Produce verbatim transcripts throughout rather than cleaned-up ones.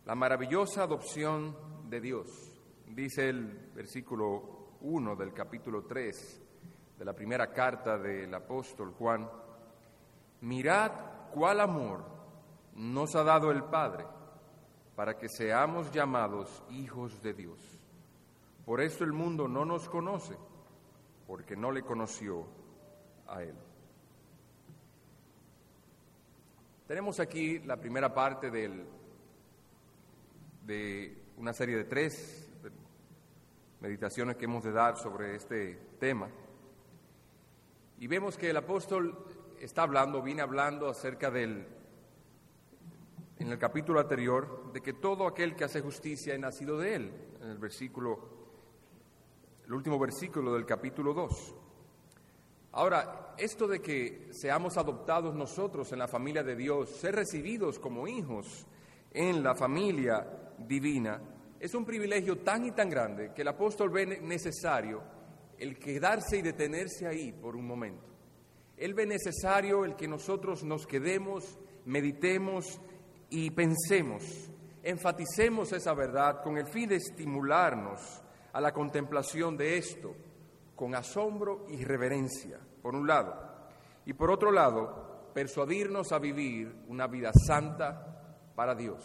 La maravillosa adopción de Dios. Dice el versículo uno del capítulo tres de la primera carta del apóstol Juan: mirad cuál amor nos ha dado el Padre para que seamos llamados hijos de Dios. Por esto el mundo no nos conoce, porque no le conoció a Él. Tenemos aquí la primera parte del, de una serie de tres meditaciones que hemos de dar sobre este tema. Y vemos que el apóstol está hablando, viene hablando acerca del, en el capítulo anterior, de que todo aquel que hace justicia es nacido de Él, en el versículo, el último versículo del capítulo dos. Ahora, esto de que seamos adoptados nosotros en la familia de Dios, ser recibidos como hijos en la familia divina, es un privilegio tan y tan grande que el apóstol ve necesario el quedarse y detenerse ahí por un momento. Él ve necesario el que nosotros nos quedemos, meditemos y pensemos, enfaticemos esa verdad con el fin de estimularnos a la contemplación de esto, con asombro y reverencia, por un lado, y por otro lado, persuadirnos a vivir una vida santa para Dios.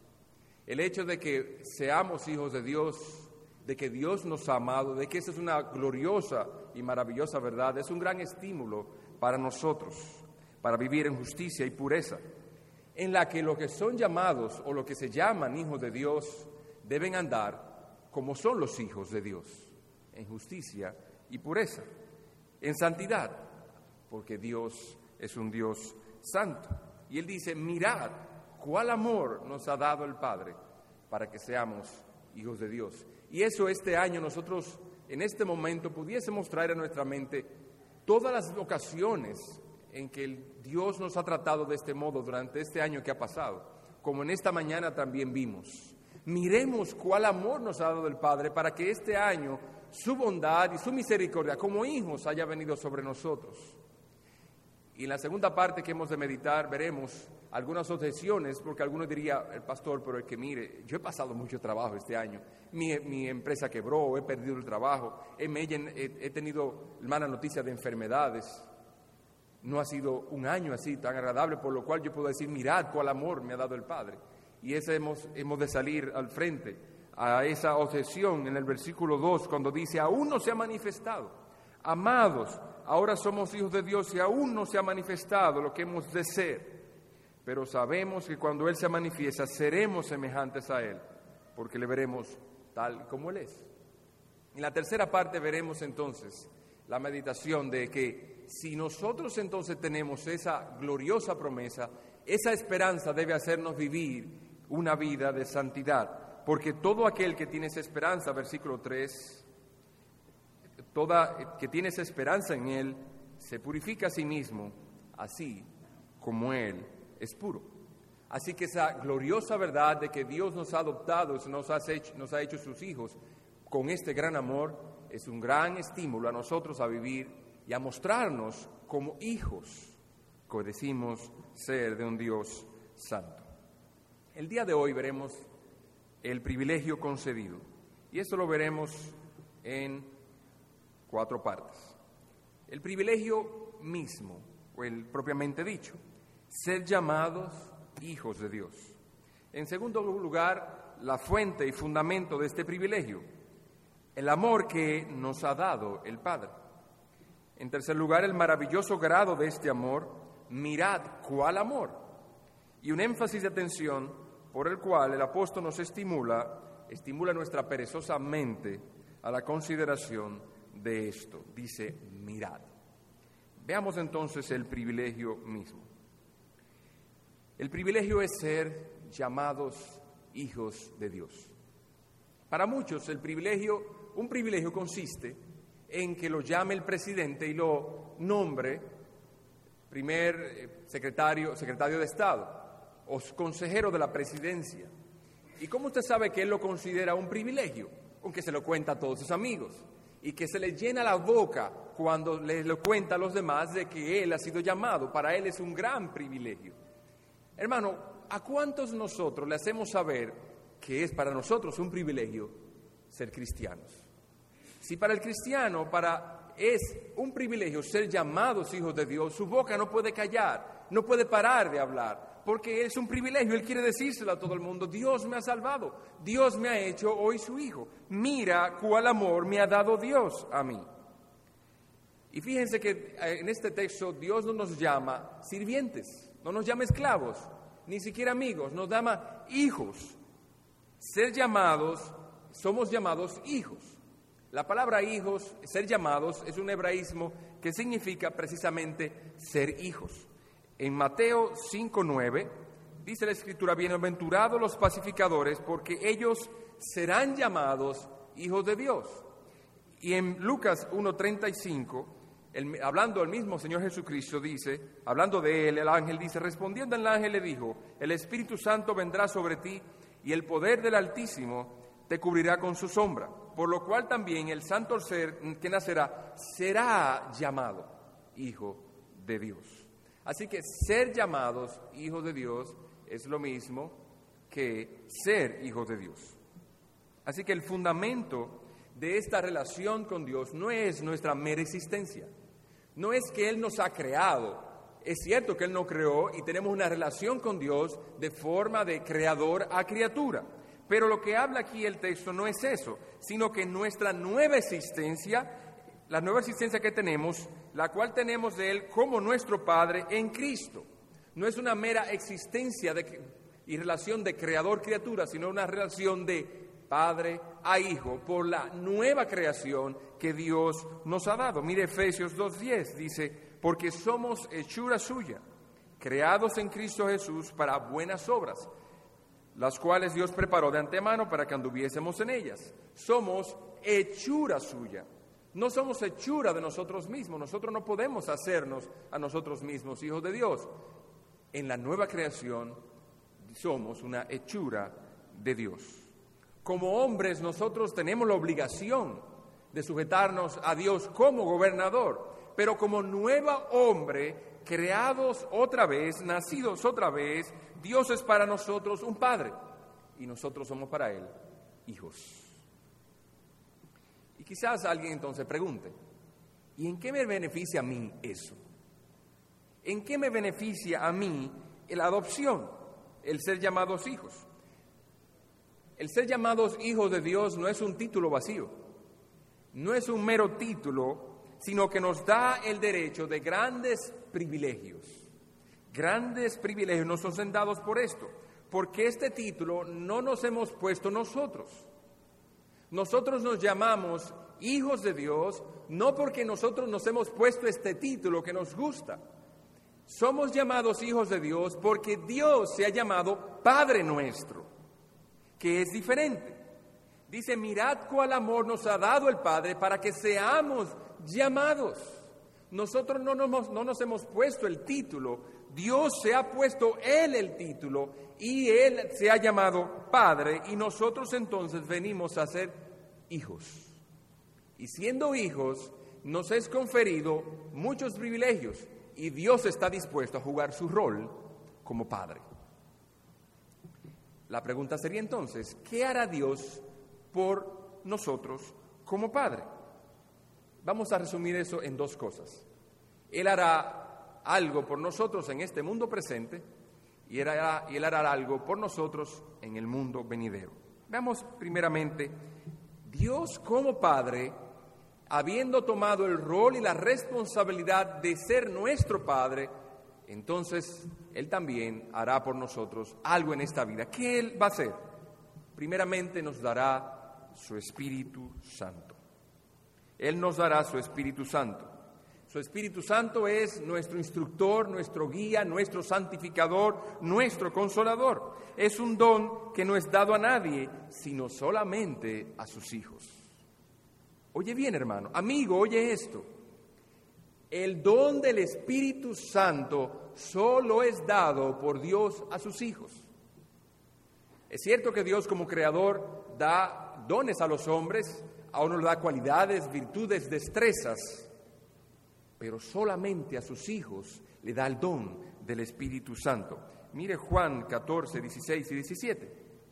El hecho de que seamos hijos de Dios, de que Dios nos ha amado, de que esa es una gloriosa y maravillosa verdad, es un gran estímulo para nosotros, para vivir en justicia y pureza, en la que los que son llamados o los que se llaman hijos de Dios deben andar como son los hijos de Dios, en justicia y pureza, en santidad, porque Dios es un Dios santo. Y Él dice: mirad cuál amor nos ha dado el Padre para que seamos hijos de Dios. Y eso este año nosotros en este momento pudiésemos traer a nuestra mente todas las ocasiones en que el Dios nos ha tratado de este modo durante este año que ha pasado, como en esta mañana también vimos. Miremos cuál amor nos ha dado el Padre para que este año su bondad y su misericordia como hijos haya venido sobre nosotros. Y en la segunda parte que hemos de meditar veremos algunas objeciones, porque algunos diría: el pastor, pero es que mire, yo he pasado mucho trabajo este año, mi, mi empresa quebró, he perdido el trabajo, he, he, he tenido mala noticia de enfermedades, no ha sido un año así tan agradable, por lo cual yo puedo decir: mirad cuál amor me ha dado el Padre. Y ese hemos, hemos de salir al frente a esa objeción en el versículo dos, cuando dice: aún no se ha manifestado. Amados, ahora somos hijos de Dios y aún no se ha manifestado lo que hemos de ser. Pero sabemos que cuando Él se manifiesta, seremos semejantes a Él, porque le veremos tal como Él es. En la tercera parte veremos entonces la meditación de que si nosotros entonces tenemos esa gloriosa promesa, esa esperanza debe hacernos vivir una vida de santidad, porque todo aquel que tiene esa esperanza, versículo tres, toda que tiene esa esperanza en Él, se purifica a sí mismo, así como Él es puro. Así que esa gloriosa verdad de que Dios nos ha adoptado, nos ha hecho, nos ha hecho sus hijos, con este gran amor, es un gran estímulo a nosotros a vivir y a mostrarnos como hijos que decimos ser de un Dios santo. El día de hoy veremos el privilegio concedido, y esto lo veremos en cuatro partes. El privilegio mismo, o el propiamente dicho, ser llamados hijos de Dios. En segundo lugar, la fuente y fundamento de este privilegio, el amor que nos ha dado el Padre. En tercer lugar, el maravilloso grado de este amor, mirad cuál amor, y un énfasis de atención por el cual el apóstol nos estimula, estimula nuestra perezosa mente a la consideración de esto. Dice: mirad. Veamos entonces el privilegio mismo. El privilegio es ser llamados hijos de Dios. Para muchos el privilegio, un privilegio consiste en que lo llame el presidente y lo nombre primer secretario, secretario de Estado o consejero de la presidencia. ¿Y cómo usted sabe que él lo considera un privilegio? Aunque se lo cuenta a todos sus amigos y que se le llena la boca cuando le lo cuenta a los demás de que él ha sido llamado. Para él es un gran privilegio. Hermano, ¿a cuántos nosotros le hacemos saber que es para nosotros un privilegio ser cristianos. Si para el cristiano para, es un privilegio ser llamados hijos de Dios, su boca no puede callar, no puede parar de hablar, porque es un privilegio. Él quiere decírselo a todo el mundo: Dios me ha salvado, Dios me ha hecho hoy su hijo. Mira cuál amor me ha dado Dios a mí. Y fíjense que en este texto Dios no nos llama sirvientes, no nos llama esclavos, ni siquiera amigos, nos llama hijos. Ser llamados, somos llamados hijos. La palabra hijos, ser llamados, es un hebraísmo que significa precisamente ser hijos. En Mateo cinco nueve dice la Escritura: bienaventurados los pacificadores, porque ellos serán llamados hijos de Dios. Y en Lucas uno treinta y cinco, el, hablando el mismo Señor Jesucristo, dice, hablando de él, el ángel dice: respondiendo el ángel le dijo, el Espíritu Santo vendrá sobre ti, y el poder del Altísimo te cubrirá con su sombra, por lo cual también el santo ser que nacerá será llamado hijo de Dios. Así que ser llamados hijos de Dios es lo mismo que ser hijos de Dios. Así que el fundamento de esta relación con Dios no es nuestra mera existencia, no es que Él nos ha creado. Es cierto que Él nos creó y tenemos una relación con Dios de forma de creador a criatura. Pero lo que habla aquí el texto no es eso, sino que nuestra nueva existencia, la nueva existencia que tenemos, la cual tenemos de Él como nuestro Padre en Cristo, no es una mera existencia de, y relación de creador-criatura, sino una relación de Padre a Hijo por la nueva creación que Dios nos ha dado. Mire Efesios dos diez, dice: porque somos hechura suya, creados en Cristo Jesús para buenas obras, las cuales Dios preparó de antemano para que anduviésemos en ellas. Somos hechura suya, no somos hechura de nosotros mismos. Nosotros no podemos hacernos a nosotros mismos hijos de Dios. En la nueva creación somos una hechura de Dios. Como hombres nosotros tenemos la obligación de sujetarnos a Dios como gobernador, pero como nuevo hombre, creados otra vez, nacidos otra vez, Dios es para nosotros un Padre y nosotros somos para Él hijos. Y quizás alguien entonces pregunte: ¿y en qué me beneficia a mí eso? ¿En qué me beneficia a mí la adopción, el ser llamados hijos? El ser llamados hijos de Dios no es un título vacío, no es un mero título, sino que nos da el derecho de grandes privilegios. Grandes privilegios nos son dados por esto, porque este título no nos hemos puesto nosotros. Nosotros nos llamamos hijos de Dios no porque nosotros nos hemos puesto este título que nos gusta. Somos llamados hijos de Dios porque Dios se ha llamado Padre nuestro, que es diferente. Dice: mirad cuál amor nos ha dado el Padre para que seamos llamados. Nosotros no nos, no nos hemos puesto el título, Dios se ha puesto Él el título y Él se ha llamado Padre, y nosotros entonces venimos a ser hijos. Y siendo hijos nos es conferido muchos privilegios y Dios está dispuesto a jugar su rol como Padre. La pregunta sería entonces: ¿qué hará Dios por nosotros como Padre? Vamos a resumir eso en dos cosas. Él hará algo por nosotros en este mundo presente y él hará, y él hará algo por nosotros en el mundo venidero. Veamos primeramente, Dios como Padre, habiendo tomado el rol y la responsabilidad de ser nuestro Padre, entonces Él también hará por nosotros algo en esta vida. ¿Qué Él va a hacer? Primeramente nos dará su Espíritu Santo. Él nos dará su Espíritu Santo. Su Espíritu Santo es nuestro instructor, nuestro guía, nuestro santificador, nuestro consolador. Es un don que no es dado a nadie, sino solamente a sus hijos. Oye bien, hermano, amigo, oye esto. El don del Espíritu Santo solo es dado por Dios a sus hijos. Es cierto que Dios como creador da dones a los hombres, a uno le da cualidades, virtudes, destrezas, pero solamente a sus hijos le da el don del Espíritu Santo. Mire Juan catorce, dieciséis y diecisiete.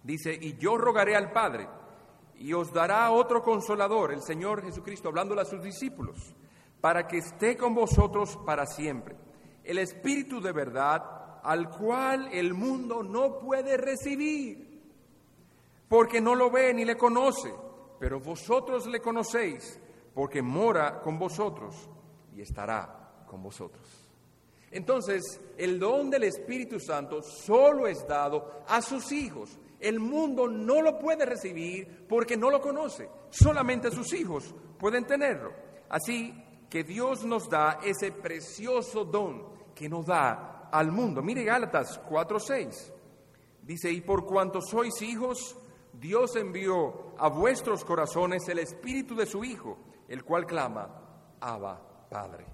Dice, y yo rogaré al Padre, y os dará otro consolador, el Señor Jesucristo, hablándole a sus discípulos, para que esté con vosotros para siempre. El Espíritu de verdad, al cual el mundo no puede recibir, porque no lo ve ni le conoce, pero vosotros le conocéis, porque mora con vosotros y estará con vosotros. Entonces, el don del Espíritu Santo solo es dado a sus hijos. El mundo no lo puede recibir porque no lo conoce. Solamente sus hijos pueden tenerlo. Así que Dios nos da ese precioso don que nos da al mundo. Mire Gálatas cuatro seis. Dice, y por cuanto sois hijos, Dios envió a vuestros corazones el Espíritu de su Hijo, el cual clama, Abba, Padre.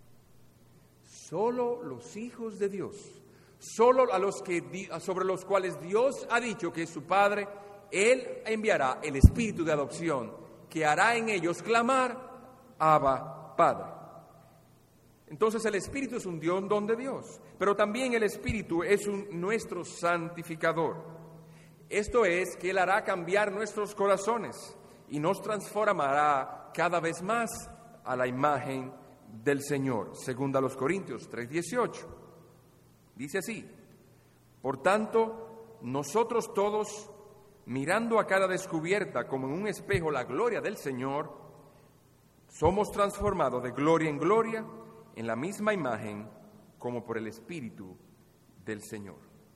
Solo los hijos de Dios, solo a los que, sobre los cuales Dios ha dicho que es su Padre, Él enviará el Espíritu de adopción, que hará en ellos clamar, Abba, Padre. Entonces el Espíritu es un don de Dios, pero también el Espíritu es un, nuestro santificador. Esto es que Él hará cambiar nuestros corazones y nos transformará cada vez más a la imagen del Señor. Según a los Corintios tres dieciocho. Dice así, por tanto, nosotros todos, mirando a cara descubierta como en un espejo la gloria del Señor, somos transformados de gloria en gloria en la misma imagen como por el Espíritu del Señor.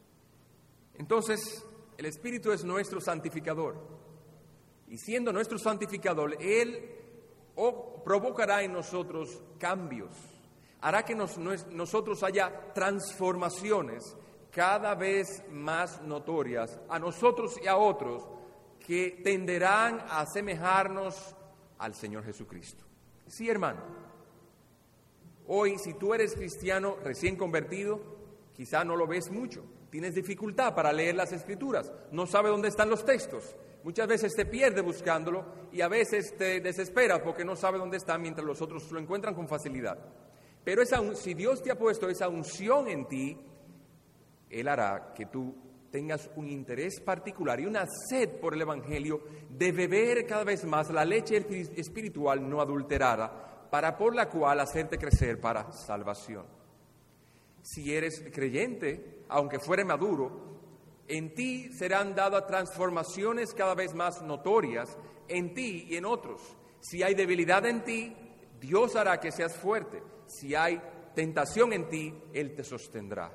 Entonces, el Espíritu es nuestro santificador. Y siendo nuestro santificador, Él provocará en nosotros cambios. Hará que nos, nosotros haya transformaciones cada vez más notorias a nosotros y a otros que tenderán a asemejarnos al Señor Jesucristo. Sí, hermano. Hoy, si tú eres cristiano recién convertido, quizá no lo ves mucho. Tienes dificultad para leer las Escrituras. No sabes dónde están los textos. Muchas veces te pierdes buscándolo y a veces te desesperas porque no sabes dónde está mientras los otros lo encuentran con facilidad. Pero esa, si Dios te ha puesto esa unción en ti, Él hará que tú tengas un interés particular y una sed por el Evangelio de beber cada vez más la leche espiritual no adulterada, para por la cual hacerte crecer para salvación. Si eres creyente, aunque fuere maduro, en ti serán dadas transformaciones cada vez más notorias, en ti y en otros. Si hay debilidad en ti, Dios hará que seas fuerte. Si hay tentación en ti, Él te sostendrá.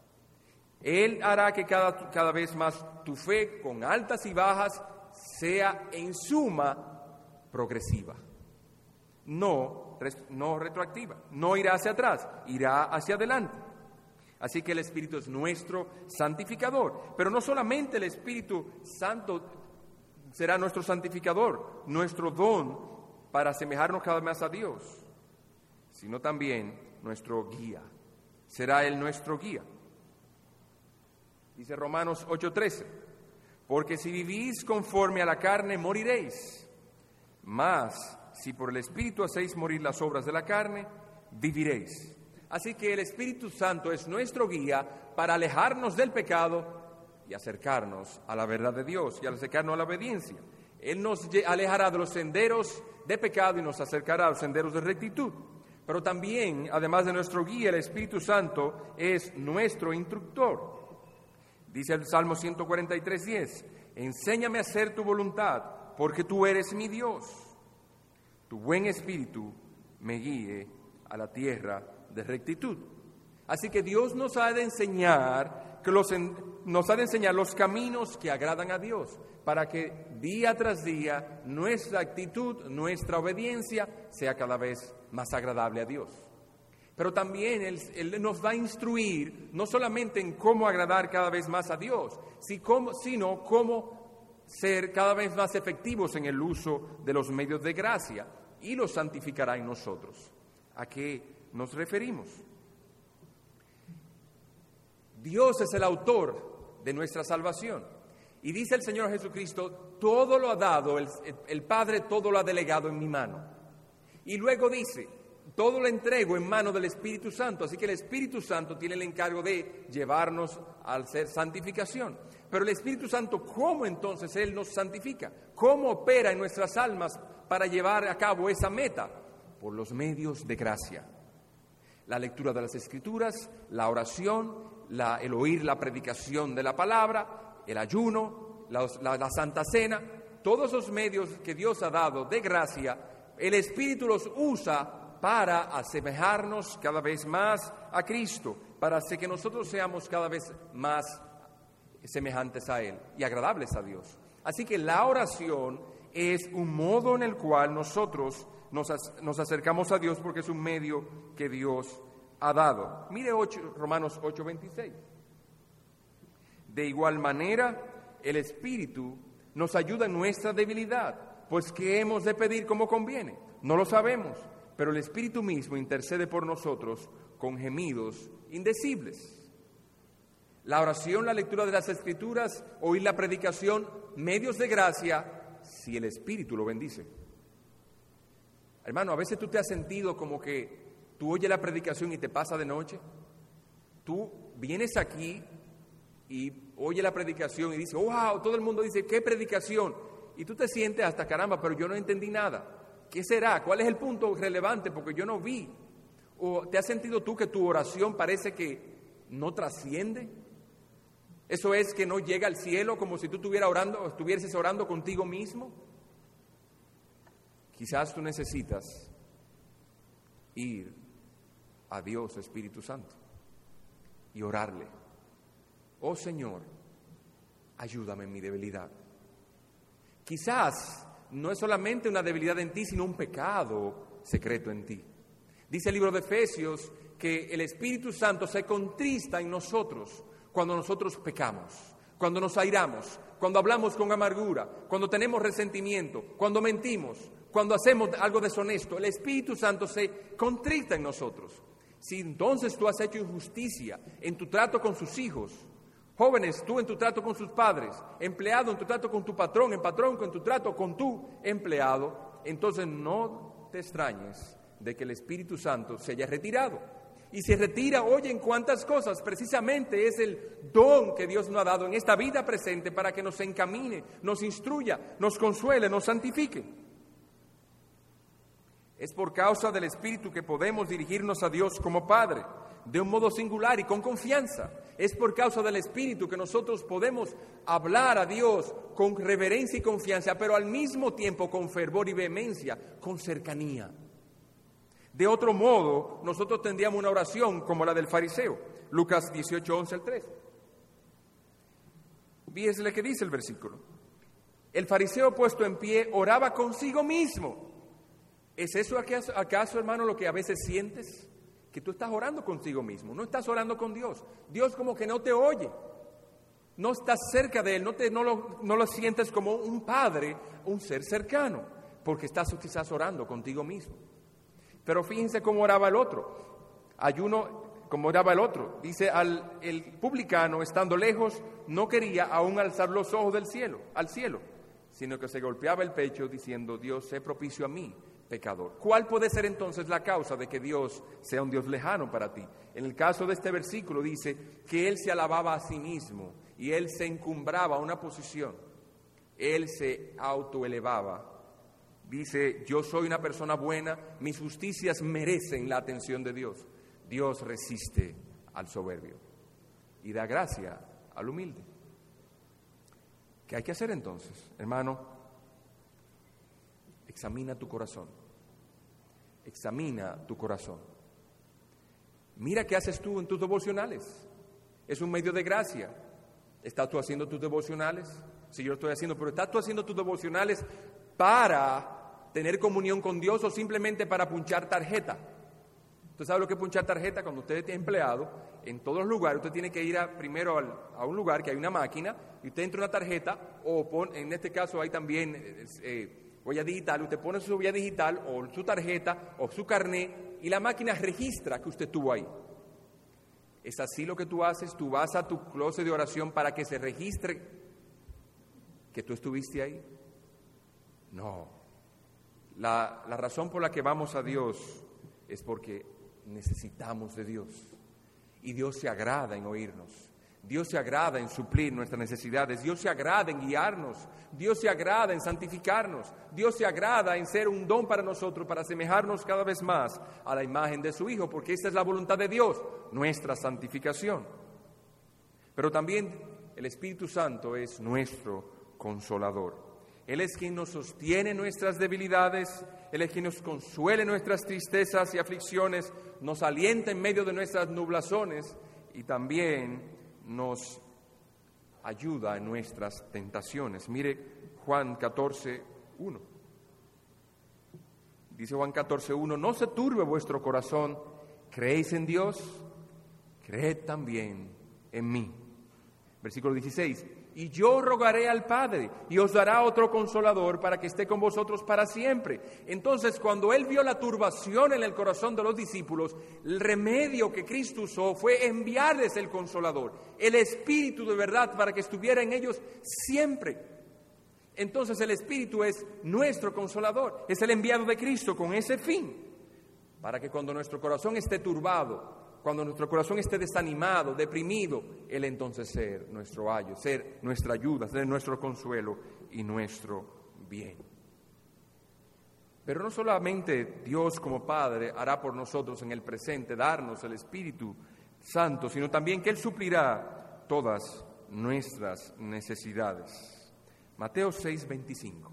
Él hará que cada, cada vez más tu fe, con altas y bajas, sea en suma progresiva. No, no retroactiva. No irá hacia atrás, irá hacia adelante. Así que el Espíritu es nuestro santificador. Pero no solamente el Espíritu Santo será nuestro santificador, nuestro don para asemejarnos cada vez más a Dios, sino también nuestro guía. Será Él nuestro guía. Dice Romanos ocho trece, porque si vivís conforme a la carne, moriréis. Mas si por el Espíritu hacéis morir las obras de la carne, viviréis. Así que el Espíritu Santo es nuestro guía para alejarnos del pecado y acercarnos a la verdad de Dios y acercarnos a la obediencia. Él nos alejará de los senderos de pecado y nos acercará a los senderos de rectitud. Pero también, además de nuestro guía, el Espíritu Santo es nuestro instructor. Dice el Salmo ciento cuarenta y tres diez, enséñame a hacer tu voluntad, porque tú eres mi Dios. Tu buen espíritu me guíe a la tierra de rectitud. Así que Dios nos ha de enseñar, que los, nos ha de enseñar los caminos que agradan a Dios, para que día tras día nuestra actitud, nuestra obediencia sea cada vez más agradable a Dios. Pero también Él, Él nos va a instruir no solamente en cómo agradar cada vez más a Dios, sino cómo ser cada vez más efectivos en el uso de los medios de gracia, y los santificará en nosotros. ¿A qué nos referimos? Dios es el autor de nuestra salvación. Y dice el Señor Jesucristo, todo lo ha dado, el, el Padre todo lo ha delegado en mi mano. Y luego dice, Todo lo entrego en manos del Espíritu Santo, así que el Espíritu Santo tiene el encargo de llevarnos al ser santificación. Pero el Espíritu Santo, ¿cómo entonces Él nos santifica? ¿Cómo opera en nuestras almas para llevar a cabo esa meta? Por los medios de gracia. La lectura de las Escrituras, la oración, la, el oír la predicación de la palabra, el ayuno, la, la, la Santa Cena, todos esos medios que Dios ha dado de gracia, el Espíritu los usa para asemejarnos cada vez más a Cristo, para hacer que nosotros seamos cada vez más semejantes a Él y agradables a Dios. Así que la oración es un modo en el cual nosotros nos, nos acercamos a Dios, porque es un medio que Dios ha dado. Mire ocho, Romanos ocho veintiséis. De igual manera, el Espíritu nos ayuda en nuestra debilidad, pues ¿qué hemos de pedir como conviene? No lo sabemos, pero el Espíritu mismo intercede por nosotros con gemidos indecibles. La oración, la lectura de las Escrituras, oír la predicación, medios de gracia, si el Espíritu lo bendice. Hermano, a veces tú te has sentido como que tú oyes la predicación y te pasa de noche. Tú vienes aquí y oyes la predicación y dices, wow, todo el mundo dice, ¿qué predicación? Y tú te sientes hasta caramba, pero yo no entendí nada. ¿Qué será? ¿Cuál es el punto relevante? Porque yo no vi. ¿O te has sentido tú que tu oración parece que no trasciende? Eso es, que no llega al cielo, como si tú estuvieras orando, estuvieses orando contigo mismo. Quizás tú necesitas ir a Dios, Espíritu Santo, y orarle. Oh Señor, ayúdame en mi debilidad. Quizás no es solamente una debilidad en ti, sino un pecado secreto en ti. Dice el libro de Efesios que el Espíritu Santo se contrista en nosotros cuando nosotros pecamos, cuando nos airamos, cuando hablamos con amargura, cuando tenemos resentimiento, cuando mentimos, cuando hacemos algo deshonesto. El Espíritu Santo se contrista en nosotros. Si entonces tú has hecho injusticia en tu trato con sus hijos, jóvenes, tú en tu trato con sus padres, empleado en tu trato con tu patrón, en patrón en tu trato con tu empleado, entonces no te extrañes de que el Espíritu Santo se haya retirado. Y se retira, oye, en cuántas cosas, precisamente es el don que Dios nos ha dado en esta vida presente para que nos encamine, nos instruya, nos consuele, nos santifique. Es por causa del Espíritu que podemos dirigirnos a Dios como Padre, de un modo singular y con confianza. Es por causa del Espíritu que nosotros podemos hablar a Dios con reverencia y confianza, pero al mismo tiempo con fervor y vehemencia, con cercanía. De otro modo, nosotros tendríamos una oración como la del fariseo. Lucas dieciocho, once al trece. Fíjese lo que dice el versículo. El fariseo puesto en pie oraba consigo mismo. ¿Es eso acaso, acaso, hermano, lo que a veces sientes? Que tú estás orando contigo mismo, no estás orando con Dios. Dios como que no te oye, no estás cerca de Él, no, te, no, lo, no lo sientes como un padre, un ser cercano, porque estás quizás orando contigo mismo. Pero fíjense cómo oraba el otro, ayuno como oraba el otro. Dice, al, el publicano, estando lejos, no quería aún alzar los ojos del cielo, al cielo, sino que se golpeaba el pecho diciendo, Dios, sé propicio a mí, pecador. ¿Cuál puede ser entonces la causa de que Dios sea un Dios lejano para ti? En el caso de este versículo dice que Él se alababa a sí mismo y Él se encumbraba a una posición. Él se autoelevaba. Dice, yo soy una persona buena, mis justicias merecen la atención de Dios. Dios resiste al soberbio y da gracia al humilde. ¿Qué hay que hacer entonces, hermano? Examina tu corazón. Examina tu corazón. Mira qué haces tú en tus devocionales. Es un medio de gracia. ¿Estás tú haciendo tus devocionales? Sí, yo lo estoy haciendo, pero ¿estás tú haciendo tus devocionales para tener comunión con Dios o simplemente para punchar tarjeta? ¿Usted sabe lo que es punchar tarjeta? Cuando usted es empleado, en todos los lugares, usted tiene que ir a, primero al, a un lugar que hay una máquina y usted entra una tarjeta o pon, en este caso hay también eh, huella digital, usted pone su huella digital o su tarjeta o su carné y la máquina registra que usted estuvo ahí. ¿Es así lo que tú haces? ¿Tú vas a tu closet de oración para que se registre que tú estuviste ahí? No. La, la razón por la que vamos a Dios es porque necesitamos de Dios. Y Dios se agrada en oírnos. Dios se agrada en suplir nuestras necesidades. Dios se agrada en guiarnos. Dios se agrada en santificarnos. Dios se agrada en ser un don para nosotros, para asemejarnos cada vez más a la imagen de su Hijo, porque esa es la voluntad de Dios, nuestra santificación. Pero también el Espíritu Santo es nuestro consolador. Él es quien nos sostiene nuestras debilidades, Él es quien nos consuela nuestras tristezas y aflicciones, nos alienta en medio de nuestras nublazones y también nos ayuda en nuestras tentaciones. Mire Juan catorce, uno. Dice Juan catorce, uno, no se turbe vuestro corazón, creéis en Dios, creed también en mí. Versículo dieciséis, y yo rogaré al Padre y os dará otro consolador para que esté con vosotros para siempre. Entonces, cuando Él vio la turbación en el corazón de los discípulos, el remedio que Cristo usó fue enviarles el consolador, el Espíritu de verdad, para que estuviera en ellos siempre. Entonces el Espíritu es nuestro consolador, es el enviado de Cristo con ese fin, para que cuando nuestro corazón esté turbado, cuando nuestro corazón esté desanimado, deprimido, Él entonces ser nuestro ayo, ser nuestra ayuda, ser nuestro consuelo y nuestro bien. Pero no solamente Dios como Padre hará por nosotros en el presente, darnos el Espíritu Santo, sino también que Él suplirá todas nuestras necesidades. Mateo seis, veinticinco.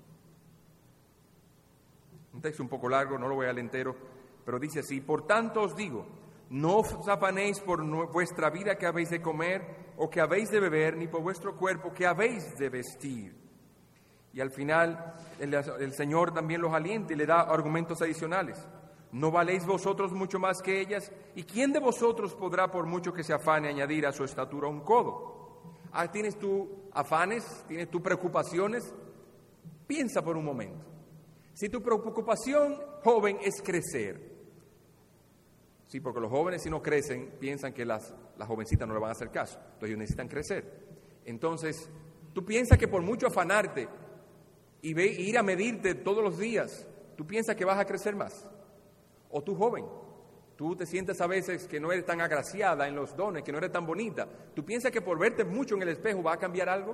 Un texto un poco largo, no lo voy a leer entero, pero dice así, por tanto os digo, no os afanéis por vuestra vida que habéis de comer o que habéis de beber, ni por vuestro cuerpo que habéis de vestir. Y al final el, el Señor también los alienta y le da argumentos adicionales. ¿No valéis vosotros mucho más que ellas? ¿Y quién de vosotros podrá, por mucho que se afane, añadir a su estatura un codo? Ah, ¿tienes tú afanes? ¿Tienes tú preocupaciones? Piensa por un momento. Si tu preocupación, joven, es crecer. Sí, porque los jóvenes, si no crecen, piensan que las, las jovencitas no le van a hacer caso. Entonces ellos necesitan crecer. Entonces, tú piensas que por mucho afanarte y ve, ir a medirte todos los días, tú piensas que vas a crecer más. O tú, joven, tú te sientes a veces que no eres tan agraciada en los dones, que no eres tan bonita. ¿Tú piensas que por verte mucho en el espejo va a cambiar algo?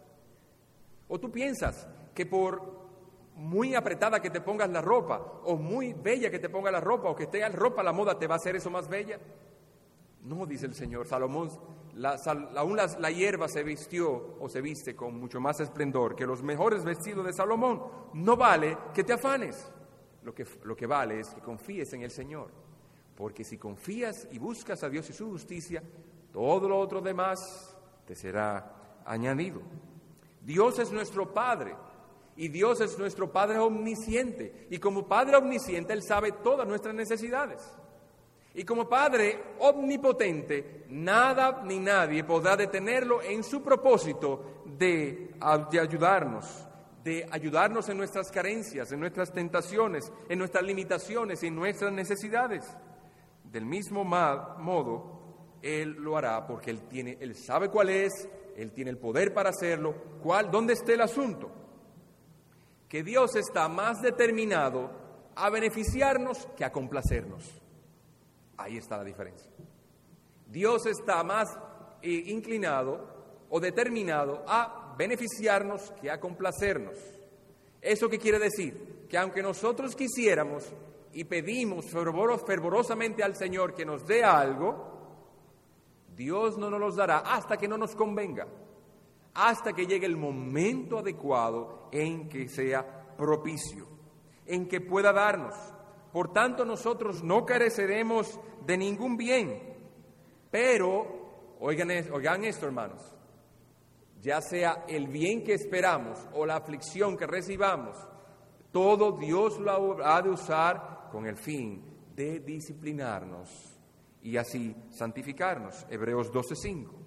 ¿O tú piensas que por muy apretada que te pongas la ropa, o muy bella que te ponga la ropa, o que esté la ropa a la moda, te va a hacer eso más bella? No, dice el Señor. Salomón, la, sal, aún la, la hierba se vistió o se viste con mucho más esplendor que los mejores vestidos de Salomón. No vale que te afanes. Lo que, lo que vale es que confíes en el Señor, porque si confías y buscas a Dios y su justicia, todo lo otro demás te será añadido. Dios es nuestro Padre. Y Dios es nuestro Padre omnisciente. Y como Padre omnisciente, Él sabe todas nuestras necesidades. Y como Padre omnipotente, nada ni nadie podrá detenerlo en su propósito de, de ayudarnos, de ayudarnos en nuestras carencias, en nuestras tentaciones, en nuestras limitaciones y en nuestras necesidades. Del mismo modo, Él lo hará porque Él tiene, Él sabe cuál es, Él tiene el poder para hacerlo. ¿Cuál, dónde está el asunto? Que Dios está más determinado a beneficiarnos que a complacernos. Ahí está la diferencia. Dios está más eh, inclinado o determinado a beneficiarnos que a complacernos. ¿Eso qué quiere decir? Que aunque nosotros quisiéramos y pedimos fervorosamente al Señor que nos dé algo, Dios no nos los dará hasta que no nos convenga, hasta que llegue el momento adecuado en que sea propicio, en que pueda darnos. Por tanto, nosotros no careceremos de ningún bien, pero, oigan, oigan esto, hermanos, ya sea el bien que esperamos o la aflicción que recibamos, todo Dios lo ha de usar con el fin de disciplinarnos y así santificarnos. Hebreos doce cinco.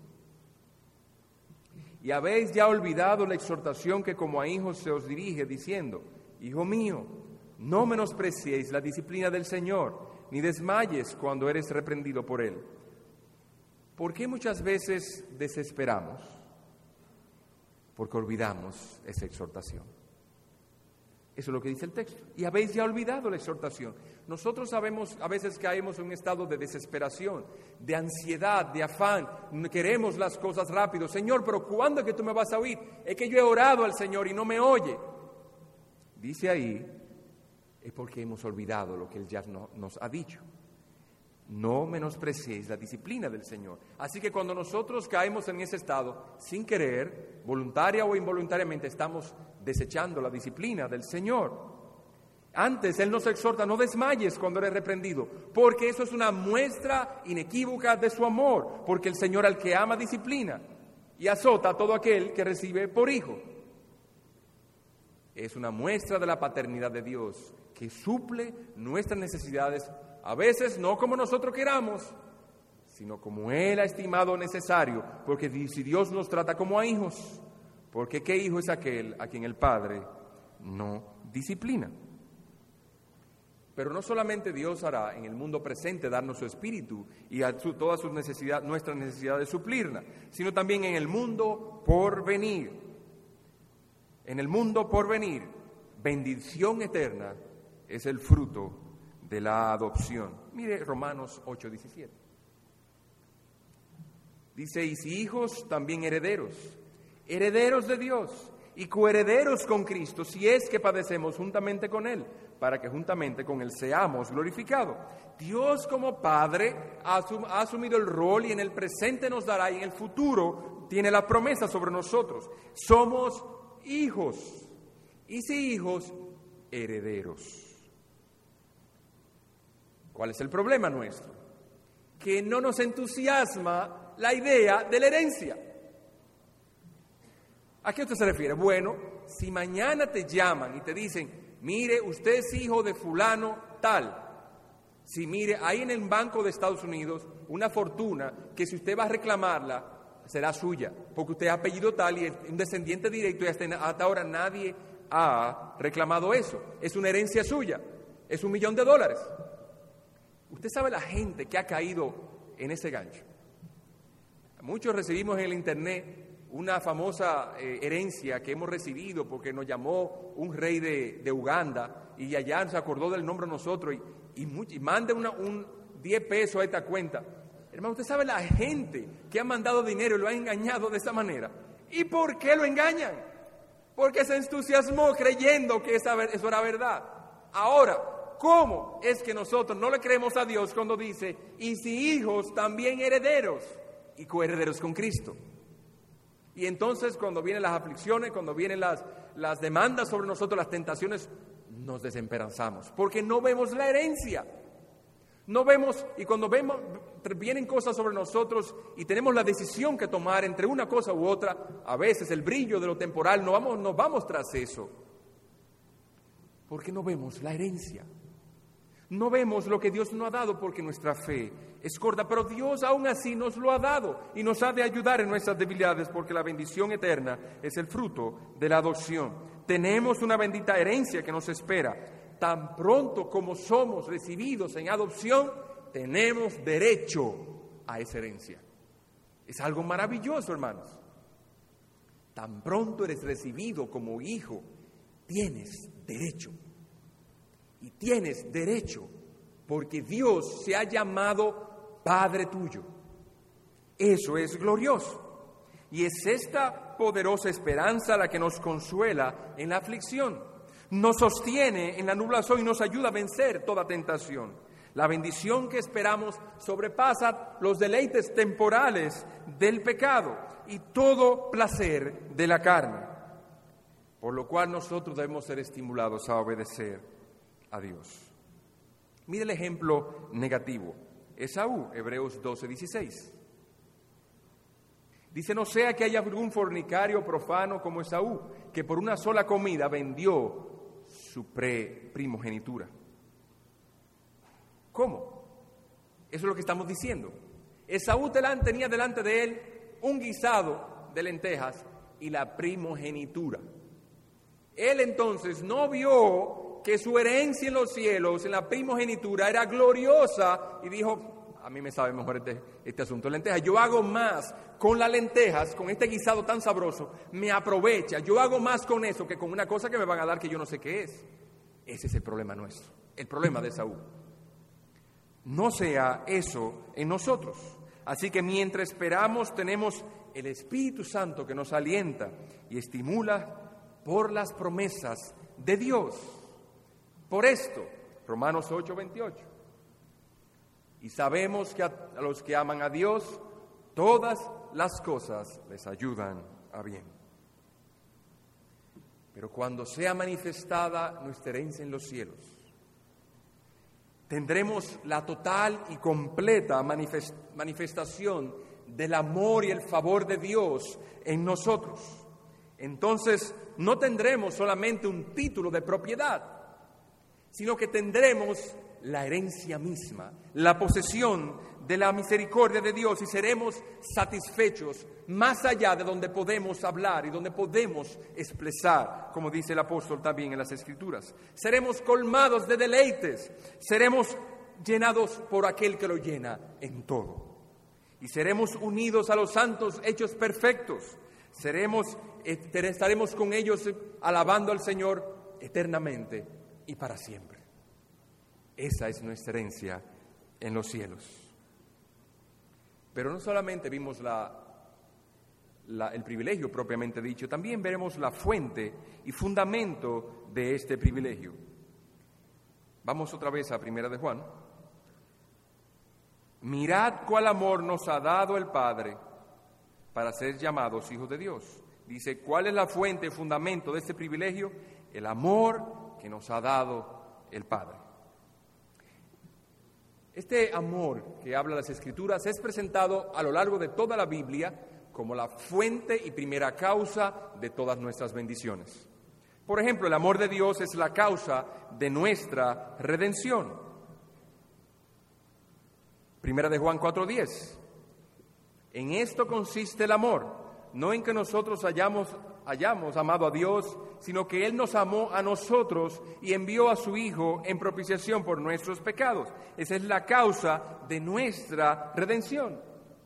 Y habéis ya olvidado la exhortación que como a hijos se os dirige, diciendo, Hijo mío, no menospreciéis la disciplina del Señor, ni desmayes cuando eres reprendido por Él. ¿Por qué muchas veces desesperamos? Porque olvidamos esa exhortación. Eso es lo que dice el texto. Y habéis ya olvidado la exhortación. Nosotros sabemos, a veces caemos en un estado de desesperación, de ansiedad, de afán. Queremos las cosas rápido. Señor, pero ¿cuándo es que tú me vas a oír? Es que yo he orado al Señor y no me oye. Dice ahí, es porque hemos olvidado lo que Él ya no, nos ha dicho. No menospreciéis la disciplina del Señor. Así que cuando nosotros caemos en ese estado, sin querer, voluntaria o involuntariamente, estamos desechando la disciplina del Señor. Antes Él nos exhorta, no desmayes cuando eres reprendido, porque eso es una muestra inequívoca de su amor, porque el Señor al que ama disciplina y azota a todo aquel que recibe por hijo. Es una muestra de la paternidad de Dios, que suple nuestras necesidades, a veces no como nosotros queramos, sino como Él ha estimado necesario, porque si Dios nos trata como a hijos, porque ¿qué hijo es aquel a quien el Padre no disciplina? Pero no solamente Dios hará en el mundo presente darnos su espíritu y a su, todas sus necesidades, nuestras necesidades suplirla, sino también en el mundo por venir. En el mundo por venir, bendición eterna es el fruto de la adopción. Mire Romanos ocho diecisiete. Dice, y si hijos, también herederos, herederos de Dios y coherederos con Cristo, si es que padecemos juntamente con Él, para que juntamente con Él seamos glorificados. Dios como Padre ha, asum- ha asumido el rol y en el presente nos dará y en el futuro tiene la promesa sobre nosotros. Somos hijos, y si hijos, herederos. ¿Cuál es el problema nuestro? Que no nos entusiasma la idea de la herencia. ¿A qué usted se refiere? Bueno, si mañana te llaman y te dicen, mire, usted es hijo de fulano tal. Si mire, hay en el Banco de Estados Unidos una fortuna que si usted va a reclamarla, será suya, porque usted es apellido tal y es un descendiente directo y hasta, hasta ahora nadie ha reclamado eso. Es una herencia suya, es un millón de dólares. Usted sabe la gente que ha caído en ese gancho. Muchos recibimos en el internet una famosa eh, herencia que hemos recibido porque nos llamó un rey de, de Uganda y allá se acordó del nombre de nosotros y, y, much, y manda una, un diez pesos a esta cuenta. Hermano, usted sabe la gente que ha mandado dinero y lo ha engañado de esa manera. ¿Y por qué lo engañan? Porque se entusiasmó creyendo que esa, eso era verdad. Ahora, ¿cómo es que nosotros no le creemos a Dios cuando dice, y si hijos, también herederos y coherederos con Cristo? Y entonces cuando vienen las aflicciones, cuando vienen las, las demandas sobre nosotros, las tentaciones, nos desesperanzamos, porque no vemos la herencia. No vemos, y cuando vemos, vienen cosas sobre nosotros y tenemos la decisión que tomar entre una cosa u otra, a veces el brillo de lo temporal, no vamos, nos vamos tras eso. Porque no vemos la herencia. No vemos lo que Dios nos ha dado porque nuestra fe es corta, pero Dios aún así nos lo ha dado y nos ha de ayudar en nuestras debilidades porque la bendición eterna es el fruto de la adopción. Tenemos una bendita herencia que nos espera. Tan pronto como somos recibidos en adopción, tenemos derecho a esa herencia. Es algo maravilloso, hermanos. Tan pronto eres recibido como hijo, tienes derecho. Y tienes derecho porque Dios se ha llamado Padre tuyo. Eso es glorioso. Y es esta poderosa esperanza la que nos consuela en la aflicción, nos sostiene en la nublación y nos ayuda a vencer toda tentación. La bendición que esperamos sobrepasa los deleites temporales del pecado y todo placer de la carne, por lo cual nosotros debemos ser estimulados a obedecer a Dios. Mire el ejemplo negativo. Esaú, Hebreos doce dieciséis. Dice, no sea que haya algún fornicario profano como Esaú, que por una sola comida vendió su pre primogenitura. ¿Cómo? Eso es lo que estamos diciendo. Esaú tenía delante de él un guisado de lentejas y la primogenitura. Él entonces no vio que su herencia en los cielos, en la primogenitura, era gloriosa y dijo, a mí me sabe mejor este, este asunto de lentejas. Yo hago más con las lentejas, con este guisado tan sabroso, me aprovecha. Yo hago más con eso que con una cosa que me van a dar que yo no sé qué es. Ese es el problema nuestro, el problema de Esaú. No sea eso en nosotros. Así que mientras esperamos, tenemos el Espíritu Santo que nos alienta y estimula por las promesas de Dios. Por esto, Romanos ocho veintiocho. Y sabemos que a, a los que aman a Dios, todas las cosas les ayudan a bien. Pero cuando sea manifestada nuestra herencia en los cielos, tendremos la total y completa manifest, manifestación del amor y el favor de Dios en nosotros. Entonces, no tendremos solamente un título de propiedad, sino que tendremos la herencia misma, la posesión de la misericordia de Dios, y seremos satisfechos más allá de donde podemos hablar y donde podemos expresar, como dice el apóstol también en las Escrituras. Seremos colmados de deleites, seremos llenados por aquel que lo llena en todo. Y seremos unidos a los santos hechos perfectos. Seremos, estaremos con ellos alabando al Señor eternamente y para siempre. Esa es nuestra herencia en los cielos. Pero no solamente vimos la, la, el privilegio propiamente dicho, también veremos la fuente y fundamento de este privilegio. Vamos otra vez a Primera de Juan. Mirad cuál amor nos ha dado el Padre para ser llamados hijos de Dios. Dice, ¿cuál es la fuente y fundamento de este privilegio? El amor que nos ha dado el Padre. Este amor que habla las Escrituras es presentado a lo largo de toda la Biblia como la fuente y primera causa de todas nuestras bendiciones. Por ejemplo, el amor de Dios es la causa de nuestra redención. Primera de Juan cuatro diez. En esto consiste el amor, no en que nosotros hayamos, hayamos amado a Dios, sino que Él nos amó a nosotros y envió a su Hijo en propiciación por nuestros pecados. Esa es la causa de nuestra redención.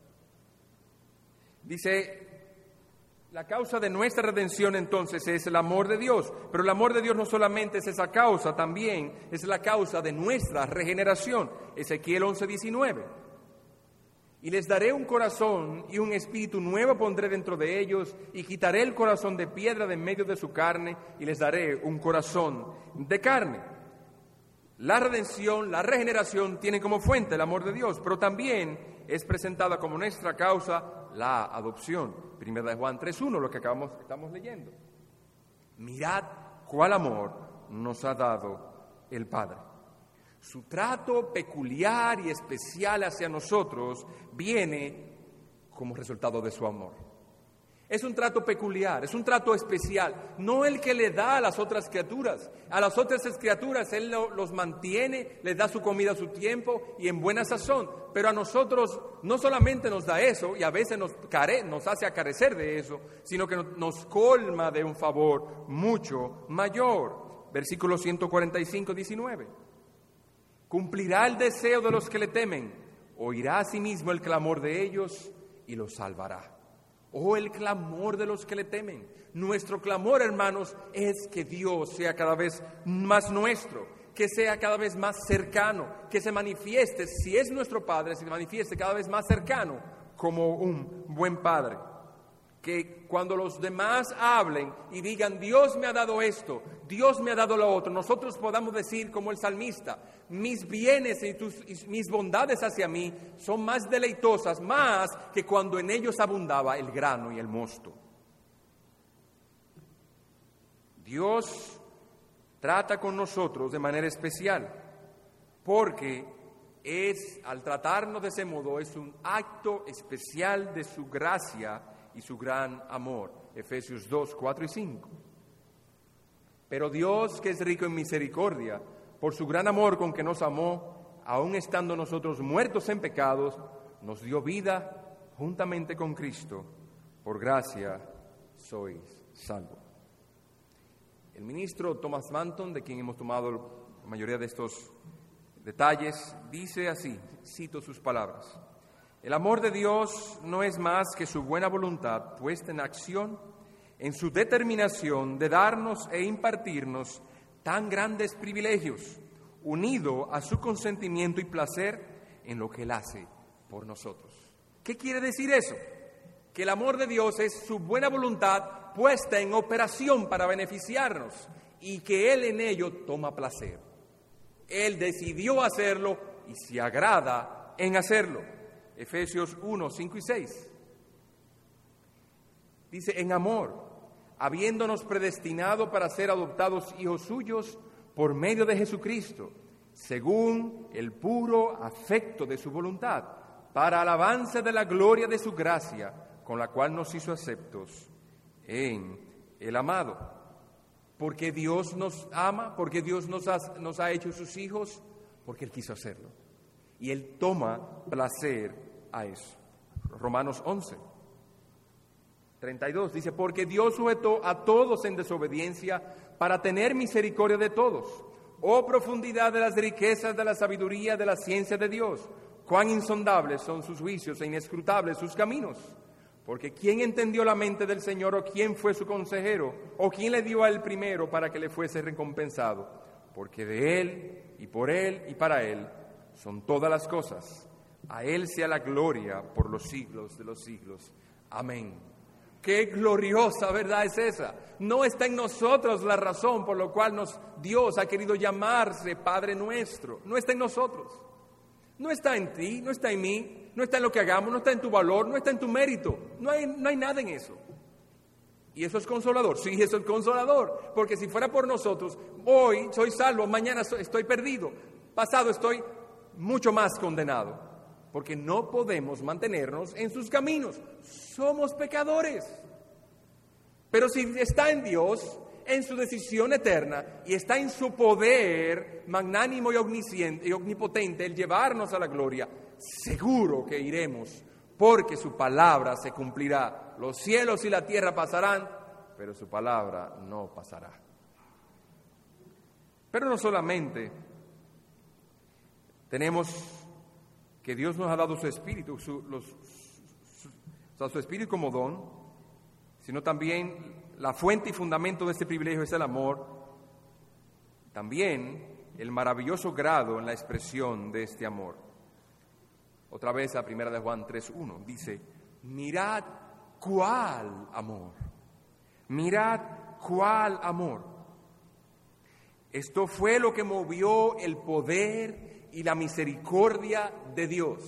Dice, la causa de nuestra redención entonces es el amor de Dios, pero el amor de Dios no solamente es esa causa, también es la causa de nuestra regeneración. Ezequiel once diecinueve. Y les daré un corazón y un espíritu nuevo pondré dentro de ellos, y quitaré el corazón de piedra de en medio de su carne, y les daré un corazón de carne. La redención, la regeneración tiene como fuente el amor de Dios, pero también es presentada como nuestra causa la adopción. Primera de Juan tres uno, lo que acabamos, estamos leyendo. Mirad cuál amor nos ha dado el Padre. Su trato peculiar y especial hacia nosotros viene como resultado de su amor. Es un trato peculiar, es un trato especial, no el que le da a las otras criaturas. A las otras criaturas Él lo, los mantiene, les da su comida a su tiempo y en buena sazón. Pero a nosotros no solamente nos da eso, y a veces nos, care, nos hace acarecer de eso, sino que nos, nos colma de un favor mucho mayor. Versículo ciento cuarenta y cinco, diecinueve. Cumplirá el deseo de los que le temen, oirá a sí mismo el clamor de ellos y los salvará. Oh, el clamor de los que le temen. Nuestro clamor, hermanos, es que Dios sea cada vez más nuestro, que sea cada vez más cercano, que se manifieste, si es nuestro Padre, se manifieste cada vez más cercano como un buen Padre. Que cuando los demás hablen y digan, Dios me ha dado esto, Dios me ha dado lo otro, nosotros podamos decir como el salmista, mis bienes y, tus, y mis bondades hacia mí son más deleitosas, más que cuando en ellos abundaba el grano y el mosto. Dios trata con nosotros de manera especial, porque es, al tratarnos de ese modo, es un acto especial de su gracia y su gran amor. Efesios dos, cuatro y cinco. Pero Dios, que es rico en misericordia, por su gran amor con que nos amó, aun estando nosotros muertos en pecados, nos dio vida juntamente con Cristo. Por gracia sois salvos. El ministro Thomas Manton, de quien hemos tomado la mayoría de estos detalles, dice así, cito sus palabras: el amor de Dios no es más que su buena voluntad puesta en acción en su determinación de darnos e impartirnos tan grandes privilegios, unido a su consentimiento y placer en lo que Él hace por nosotros. ¿Qué quiere decir eso? Que el amor de Dios es su buena voluntad puesta en operación para beneficiarnos y que Él en ello toma placer. Él decidió hacerlo y se agrada en hacerlo. Efesios uno, cinco y seis. Dice, en amor, habiéndonos predestinado para ser adoptados hijos suyos por medio de Jesucristo, según el puro afecto de su voluntad, para alabanza de la gloria de su gracia, con la cual nos hizo aceptos en el amado. Porque Dios nos ama, porque Dios nos ha, nos ha hecho sus hijos, porque Él quiso hacerlo. Y Él toma placer a eso. Romanos once, treinta y dos dice, porque Dios sujetó a todos en desobediencia para tener misericordia de todos. Oh profundidad de las riquezas de la sabiduría de la ciencia de Dios, cuán insondables son sus juicios e inescrutables sus caminos. Porque ¿quién entendió la mente del Señor, o quién fue su consejero, o quién le dio a él primero para que le fuese recompensado? Porque de Él, y por Él, y para Él, son todas las cosas. A Él sea la gloria por los siglos de los siglos. Amén. ¡Qué gloriosa verdad es esa! No está en nosotros la razón por la cual nos, Dios ha querido llamarse Padre nuestro. No está en nosotros. No está en ti, no está en mí, no está en lo que hagamos, no está en tu valor, no está en tu mérito. No hay, no hay nada en eso. ¿Y eso es consolador? Sí, eso es consolador. Porque si fuera por nosotros, hoy soy salvo, mañana estoy perdido, pasado estoy mucho más condenado. Porque no podemos mantenernos en sus caminos. Somos pecadores. Pero si está en Dios, en su decisión eterna, y está en su poder magnánimo y omnisciente y omnipotente el llevarnos a la gloria, seguro que iremos, porque su palabra se cumplirá. Los cielos y la tierra pasarán, pero su palabra no pasará. Pero no solamente tenemos que Dios nos ha dado su espíritu, su, los, su, su, su espíritu como don, sino también la fuente y fundamento de este privilegio es el amor. También el maravilloso grado en la expresión de este amor. Otra vez a primera de Juan tres uno dice, mirad cuál amor, mirad cuál amor. Esto fue lo que movió el poder y la misericordia de Dios.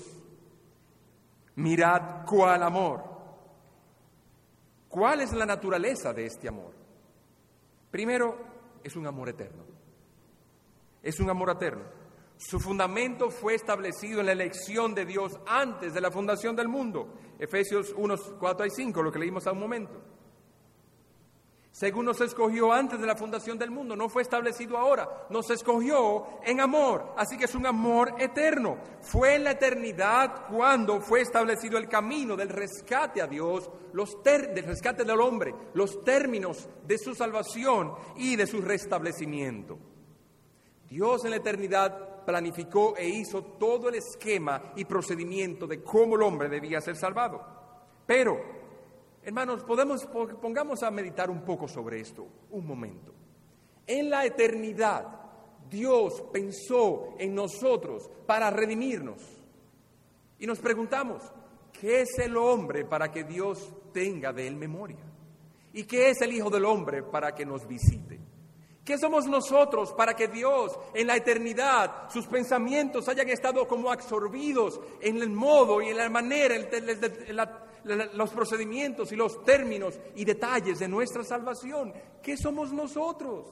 Mirad cuál amor. ¿Cuál es la naturaleza de este amor? Primero, es un amor eterno. Es un amor eterno. Su fundamento fue establecido en la elección de Dios antes de la fundación del mundo. Efesios uno, cuatro y cinco, lo que leímos hace un momento. Según nos escogió antes de la fundación del mundo, no fue establecido ahora, nos escogió en amor, así que es un amor eterno. Fue en la eternidad cuando fue establecido el camino del rescate a Dios, los ter- del rescate del hombre, los términos de su salvación y de su restablecimiento. Dios en la eternidad planificó e hizo todo el esquema y procedimiento de cómo el hombre debía ser salvado. Pero hermanos, podemos, pongamos a meditar un poco sobre esto, un momento. En la eternidad, Dios pensó en nosotros para redimirnos. Y nos preguntamos, ¿qué es el hombre para que Dios tenga de él memoria? ¿Y qué es el Hijo del Hombre para que nos visite? ¿Qué somos nosotros para que Dios en la eternidad, sus pensamientos hayan estado como absorbidos en el modo y en la manera, en la los procedimientos y los términos y detalles de nuestra salvación? ¿Qué somos nosotros?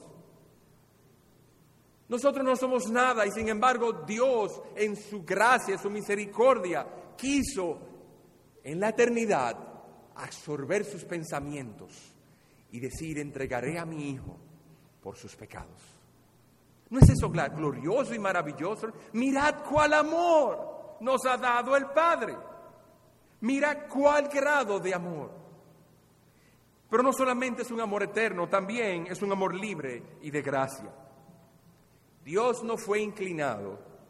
Nosotros no somos nada y sin embargo Dios en su gracia, su misericordia, quiso en la eternidad absorber sus pensamientos y decir, entregaré a mi Hijo por sus pecados. ¿No es eso glorioso y maravilloso? Mirad cuál amor nos ha dado el Padre. Mira cuál grado de amor. Pero no solamente es un amor eterno, también es un amor libre y de gracia. Dios no fue inclinado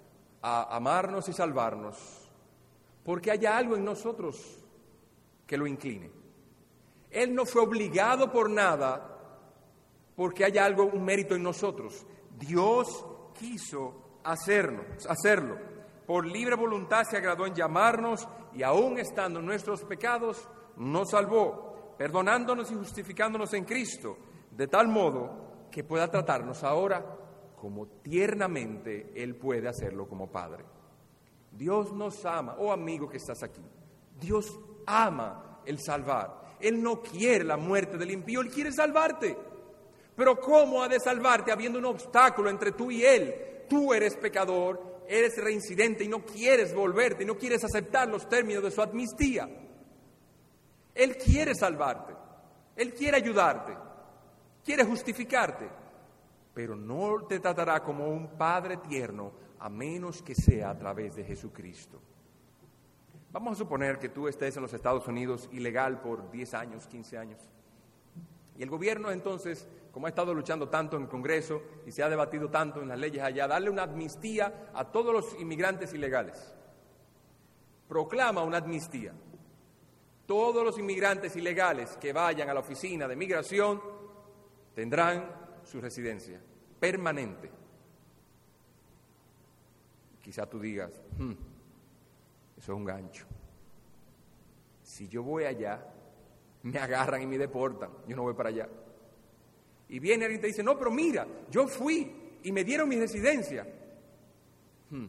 a amarnos y salvarnos porque haya algo en nosotros que lo incline. Él no fue obligado por nada porque haya algo, un mérito en nosotros. Dios quiso hacerlo, hacerlo. Por libre voluntad se agradó en llamarnos y aún estando en nuestros pecados, nos salvó, perdonándonos y justificándonos en Cristo, de tal modo que pueda tratarnos ahora como tiernamente Él puede hacerlo como Padre. Dios nos ama, oh amigo que estás aquí, Dios ama el salvar. Él no quiere la muerte del impío, Él quiere salvarte. Pero ¿cómo ha de salvarte habiendo un obstáculo entre tú y Él? Tú eres pecador, eres reincidente y no quieres volverte, y no quieres aceptar los términos de su amnistía. Él quiere salvarte, Él quiere ayudarte, quiere justificarte, pero no te tratará como un Padre tierno a menos que sea a través de Jesucristo. Vamos a suponer que tú estés en los Estados Unidos ilegal por diez años, quince años. Y el gobierno entonces, como ha estado luchando tanto en el Congreso y se ha debatido tanto en las leyes allá, darle una amnistía a todos los inmigrantes ilegales. Proclama una amnistía. Todos los inmigrantes ilegales que vayan a la oficina de migración tendrán su residencia permanente. Quizá tú digas, hmm, eso es un gancho. Si yo voy allá, me agarran y me deportan, yo no voy para allá. Y viene alguien y te dice, no, pero mira, yo fui y me dieron mi residencia. Hmm.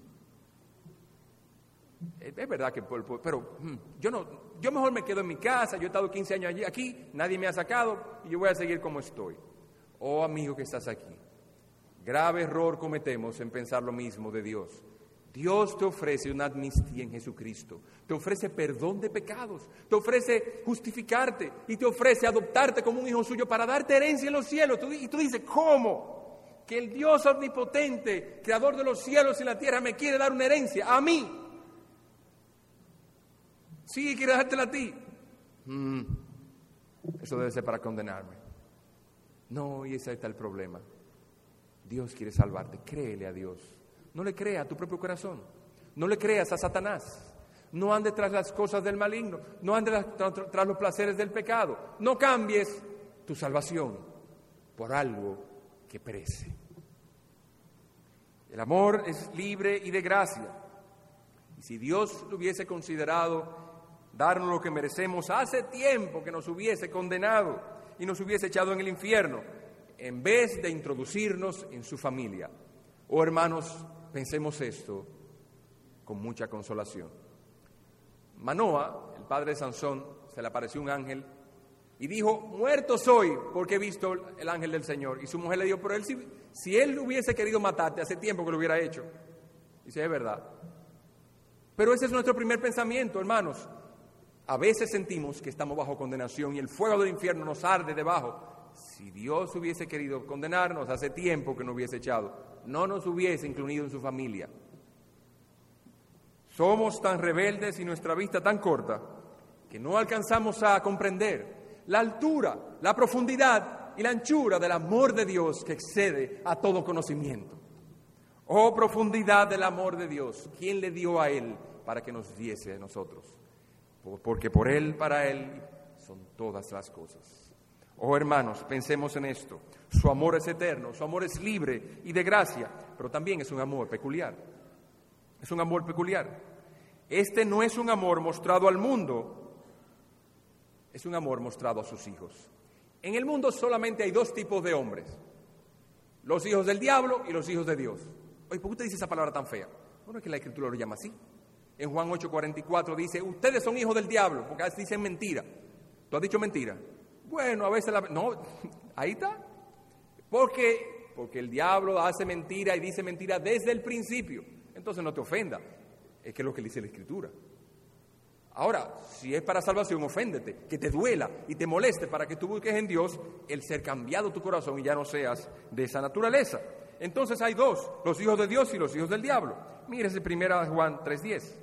Es verdad que, pero hmm, yo no, yo mejor me quedo en mi casa, yo he estado quince años allí, aquí, nadie me ha sacado y yo voy a seguir como estoy. Oh amigo que estás aquí, grave error cometemos en pensar lo mismo de Dios. Dios te ofrece una amnistía en Jesucristo, te ofrece perdón de pecados, te ofrece justificarte y te ofrece adoptarte como un hijo suyo para darte herencia en los cielos. Y tú dices, ¿cómo? Que el Dios omnipotente, creador de los cielos y la tierra, me quiere dar una herencia a mí. Sí, quiere dártela a ti. Mm, eso debe ser para condenarme. No, y ese está el problema. Dios quiere salvarte, créele a Dios. No le creas a tu propio corazón, no le creas a Satanás, no andes tras las cosas del maligno, no andes tras, tras los placeres del pecado, no cambies tu salvación por algo que perece. El amor es libre y de gracia, y si Dios lo hubiese considerado darnos lo que merecemos, hace tiempo que nos hubiese condenado y nos hubiese echado en el infierno, en vez de introducirnos en su familia. Oh hermanos, pensemos esto con mucha consolación. Manoa, el padre de Sansón, se le apareció un ángel y dijo, muerto soy porque he visto el ángel del Señor. Y su mujer le dijo, pero él, si, si él hubiese querido matarte, hace tiempo que lo hubiera hecho. Dice, es verdad. Pero ese es nuestro primer pensamiento, hermanos. A veces sentimos que estamos bajo condenación y el fuego del infierno nos arde debajo. Si Dios hubiese querido condenarnos, hace tiempo que nos hubiese echado. No nos hubiese incluido en su familia. Somos tan rebeldes y nuestra vista tan corta que no alcanzamos a comprender la altura, la profundidad y la anchura del amor de Dios que excede a todo conocimiento. Oh profundidad del amor de Dios, ¿quién le dio a Él para que nos diese a nosotros? Porque por Él, para Él, son todas las cosas. Oh hermanos, pensemos en esto. Su amor es eterno, su amor es libre y de gracia, pero también es un amor peculiar. Es un amor peculiar. Este no es un amor mostrado al mundo, es un amor mostrado a sus hijos. En el mundo solamente hay dos tipos de hombres: los hijos del diablo y los hijos de Dios. Oye, ¿por qué usted dice esa palabra tan fea? Bueno, es que la Escritura lo llama así. En Juan ocho cuarenta y cuatro dice, ustedes son hijos del diablo, porque a veces dicen mentira. ¿Tú has dicho mentira? Bueno, a veces la... No, ahí está. ¿Por qué? Porque el diablo hace mentira y dice mentira desde el principio. Entonces no te ofenda. Es que es lo que dice la Escritura. Ahora, si es para salvación, oféndete, que te duela y te moleste para que tú busques en Dios el ser cambiado tu corazón y ya no seas de esa naturaleza. Entonces hay dos, los hijos de Dios y los hijos del diablo. Mírese primera Juan tres diez.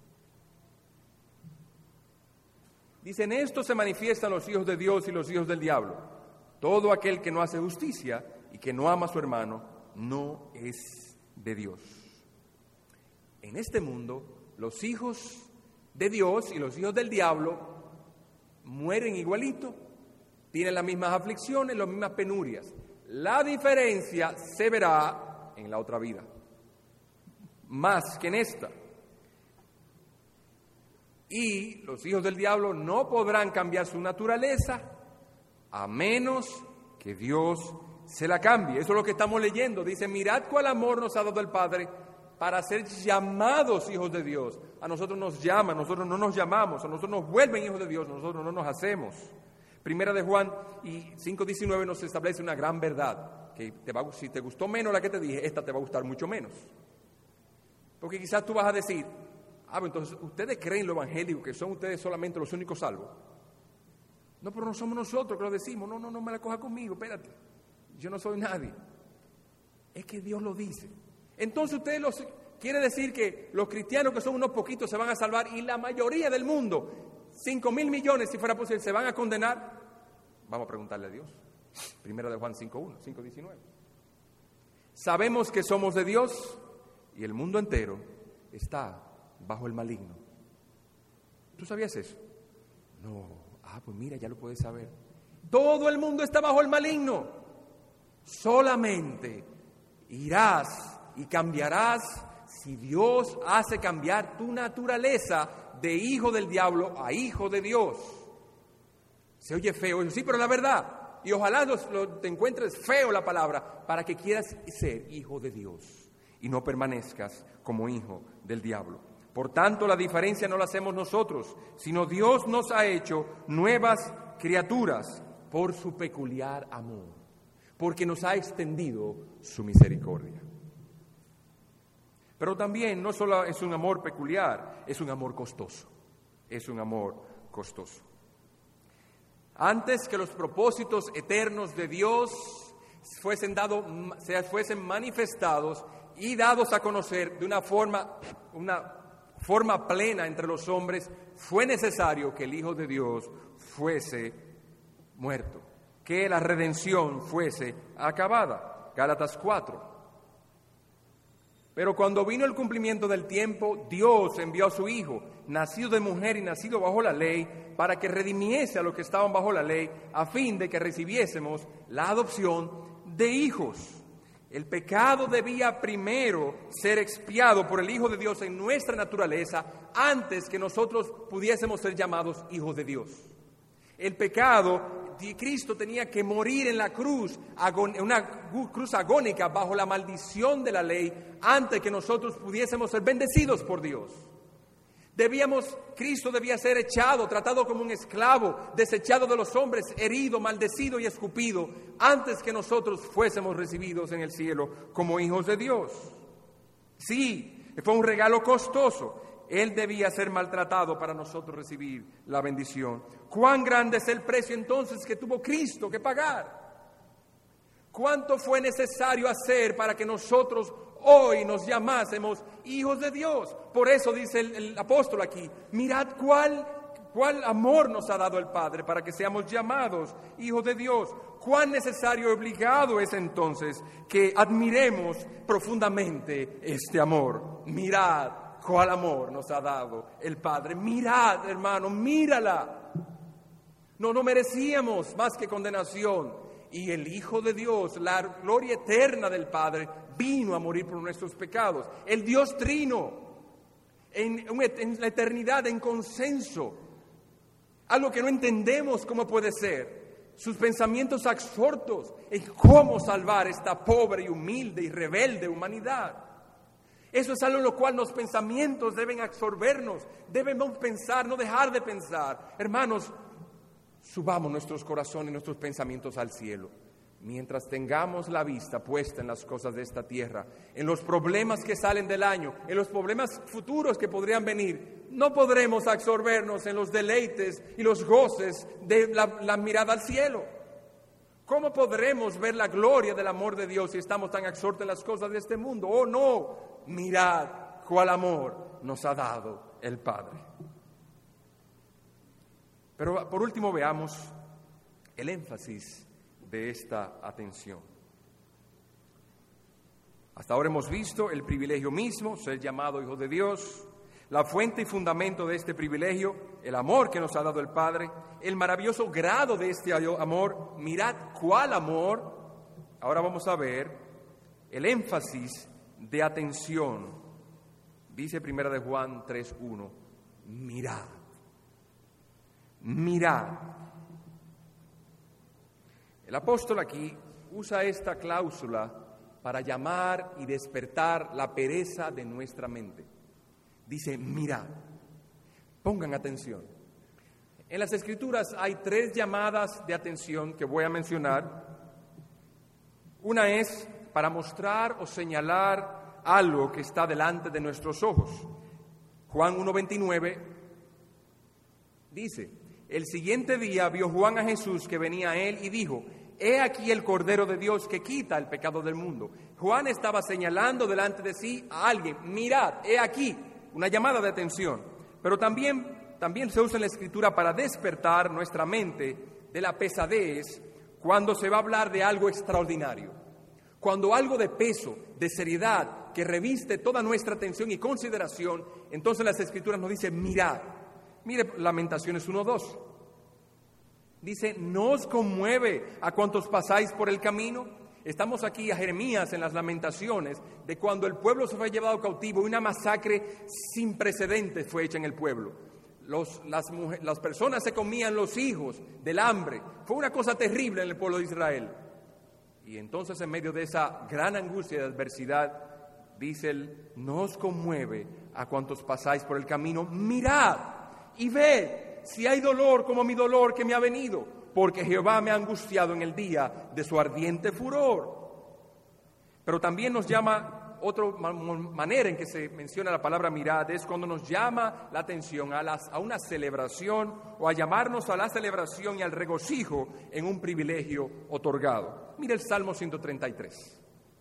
Dice, en esto se manifiestan los hijos de Dios y los hijos del diablo. Todo aquel que no hace justicia y que no ama a su hermano, no es de Dios. en este mundo los hijos de Dios y los hijos del diablo mueren igualito, tienen las mismas aflicciones, las mismas penurias. La diferencia se verá en la otra vida, más que en esta. Y los hijos del diablo no podrán cambiar su naturaleza a menos que Dios se la cambie. Eso es lo que estamos leyendo. Dice, mirad cuál amor nos ha dado el Padre para ser llamados hijos de Dios. A nosotros nos llaman, nosotros no nos llamamos, a nosotros nos vuelven hijos de Dios, nosotros no nos hacemos. Primera de Juan y cinco diecinueve nos establece una gran verdad, que te va, si te gustó menos la que te dije, esta te va a gustar mucho menos. Porque quizás tú vas a decir, ah, pues entonces ustedes creen lo evangélico, que son ustedes solamente los únicos salvos. No, pero no somos nosotros que lo decimos. No, no, no me la coja conmigo, espérate. Yo no soy nadie. Es que Dios lo dice. Entonces ustedes los, quiere decir que los cristianos, que son unos poquitos, se van a salvar y la mayoría del mundo, cinco mil millones si fuera posible, se van a condenar. Vamos a preguntarle a Dios. Primera de Juan cinco uno, cinco diecinueve. Sabemos que somos de Dios y el mundo entero está bajo el maligno. ¿Tú sabías eso? No. Ah, pues mira, ya lo puedes saber. Todo el mundo está bajo el maligno. Solamente irás y cambiarás si Dios hace cambiar tu naturaleza de hijo del diablo a hijo de Dios. Se oye feo, sí, pero la verdad. Y ojalá los, los, te encuentres feo la palabra para que quieras ser hijo de Dios y no permanezcas como hijo del diablo. Por tanto, la diferencia no la hacemos nosotros, sino Dios nos ha hecho nuevas criaturas por su peculiar amor, porque nos ha extendido su misericordia. Pero también no solo es un amor peculiar, es un amor costoso, es un amor costoso. Antes que los propósitos eternos de Dios fuesen, dado, se fuesen manifestados y dados a conocer de una forma, una forma plena entre los hombres, fue necesario que el Hijo de Dios fuese muerto, que la redención fuese acabada. Gálatas cuatro. Pero cuando vino el cumplimiento del tiempo, Dios envió a su Hijo, nacido de mujer y nacido bajo la ley, para que redimiese a los que estaban bajo la ley, a fin de que recibiésemos la adopción de hijos. El pecado debía primero ser expiado por el Hijo de Dios en nuestra naturaleza antes que nosotros pudiésemos ser llamados hijos de Dios. El pecado, Cristo tenía que morir en la cruz, en una cruz agónica bajo la maldición de la ley antes que nosotros pudiésemos ser bendecidos por Dios. Debíamos, Cristo debía ser echado, tratado como un esclavo, desechado de los hombres, herido, maldecido y escupido, antes que nosotros fuésemos recibidos en el cielo como hijos de Dios. Sí, fue un regalo costoso. Él debía ser maltratado para nosotros recibir la bendición. ¿Cuán grande es el precio entonces que tuvo Cristo que pagar? ¿Cuánto fue necesario hacer para que nosotros hoy nos llamásemos hijos de Dios? Por eso dice el, el apóstol aquí, mirad cuál, cuál amor nos ha dado el Padre para que seamos llamados hijos de Dios. Cuán necesario y obligado es entonces que admiremos profundamente este amor. Mirad cuál amor nos ha dado el Padre. Mirad, hermano, mírala. No, no merecíamos más que condenación. Y el Hijo de Dios, la gloria eterna del Padre, vino a morir por nuestros pecados. El Dios Trino, en, en la eternidad, en consenso, algo que no entendemos cómo puede ser. Sus pensamientos absortos en cómo salvar esta pobre y humilde y rebelde humanidad. Eso es algo en lo cual los pensamientos deben absorbernos. Debemos pensar, no dejar de pensar. Hermanos, subamos nuestros corazones y nuestros pensamientos al cielo. Mientras tengamos la vista puesta en las cosas de esta tierra, en los problemas que salen del año, en los problemas futuros que podrían venir, no podremos absorbernos en los deleites y los goces de la, la mirada al cielo. ¿Cómo podremos ver la gloria del amor de Dios si estamos tan absortos en las cosas de este mundo? Oh no, mirad cuál amor nos ha dado el Padre. Pero por último veamos el énfasis de esta atención. Hasta ahora hemos visto el privilegio mismo, ser llamado hijos de Dios, la fuente y fundamento de este privilegio, el amor que nos ha dado el Padre, el maravilloso grado de este amor. Mirad cuál amor. Ahora vamos a ver el énfasis de atención. Dice Primera de Juan tres uno, mirad, mirad. El apóstol aquí usa esta cláusula para llamar y despertar la pereza de nuestra mente. Dice, mirad, pongan atención. En las Escrituras hay tres llamadas de atención que voy a mencionar. Una es para mostrar o señalar algo que está delante de nuestros ojos. Juan uno veintinueve dice, el siguiente día vio Juan a Jesús que venía a él y dijo, he aquí el Cordero de Dios que quita el pecado del mundo. Juan estaba señalando delante de sí a alguien. Mirad, he aquí, una llamada de atención. Pero también, también se usa en la Escritura para despertar nuestra mente de la pesadez cuando se va a hablar de algo extraordinario. Cuando algo de peso, de seriedad, que reviste toda nuestra atención y consideración, entonces las Escrituras nos dicen, mirad. Mire Lamentaciones uno dos. Dice, ¿no os conmueve a cuantos pasáis por el camino? Estamos aquí a Jeremías en las Lamentaciones de cuando el pueblo se fue llevado cautivo y una masacre sin precedentes fue hecha en el pueblo. Los, las, mujeres, las personas se comían los hijos del hambre. Fue una cosa terrible en el pueblo de Israel. Y entonces en medio de esa gran angustia y adversidad, dice él, ¿no os conmueve a cuantos pasáis por el camino? Mirad y ved si hay dolor como mi dolor que me ha venido, porque Jehová me ha angustiado en el día de su ardiente furor. Pero también nos llama, otra manera en que se menciona la palabra mirad, es cuando nos llama la atención a, las, a una celebración o a llamarnos a la celebración y al regocijo en un privilegio otorgado. Mira el Salmo ciento treinta y tres.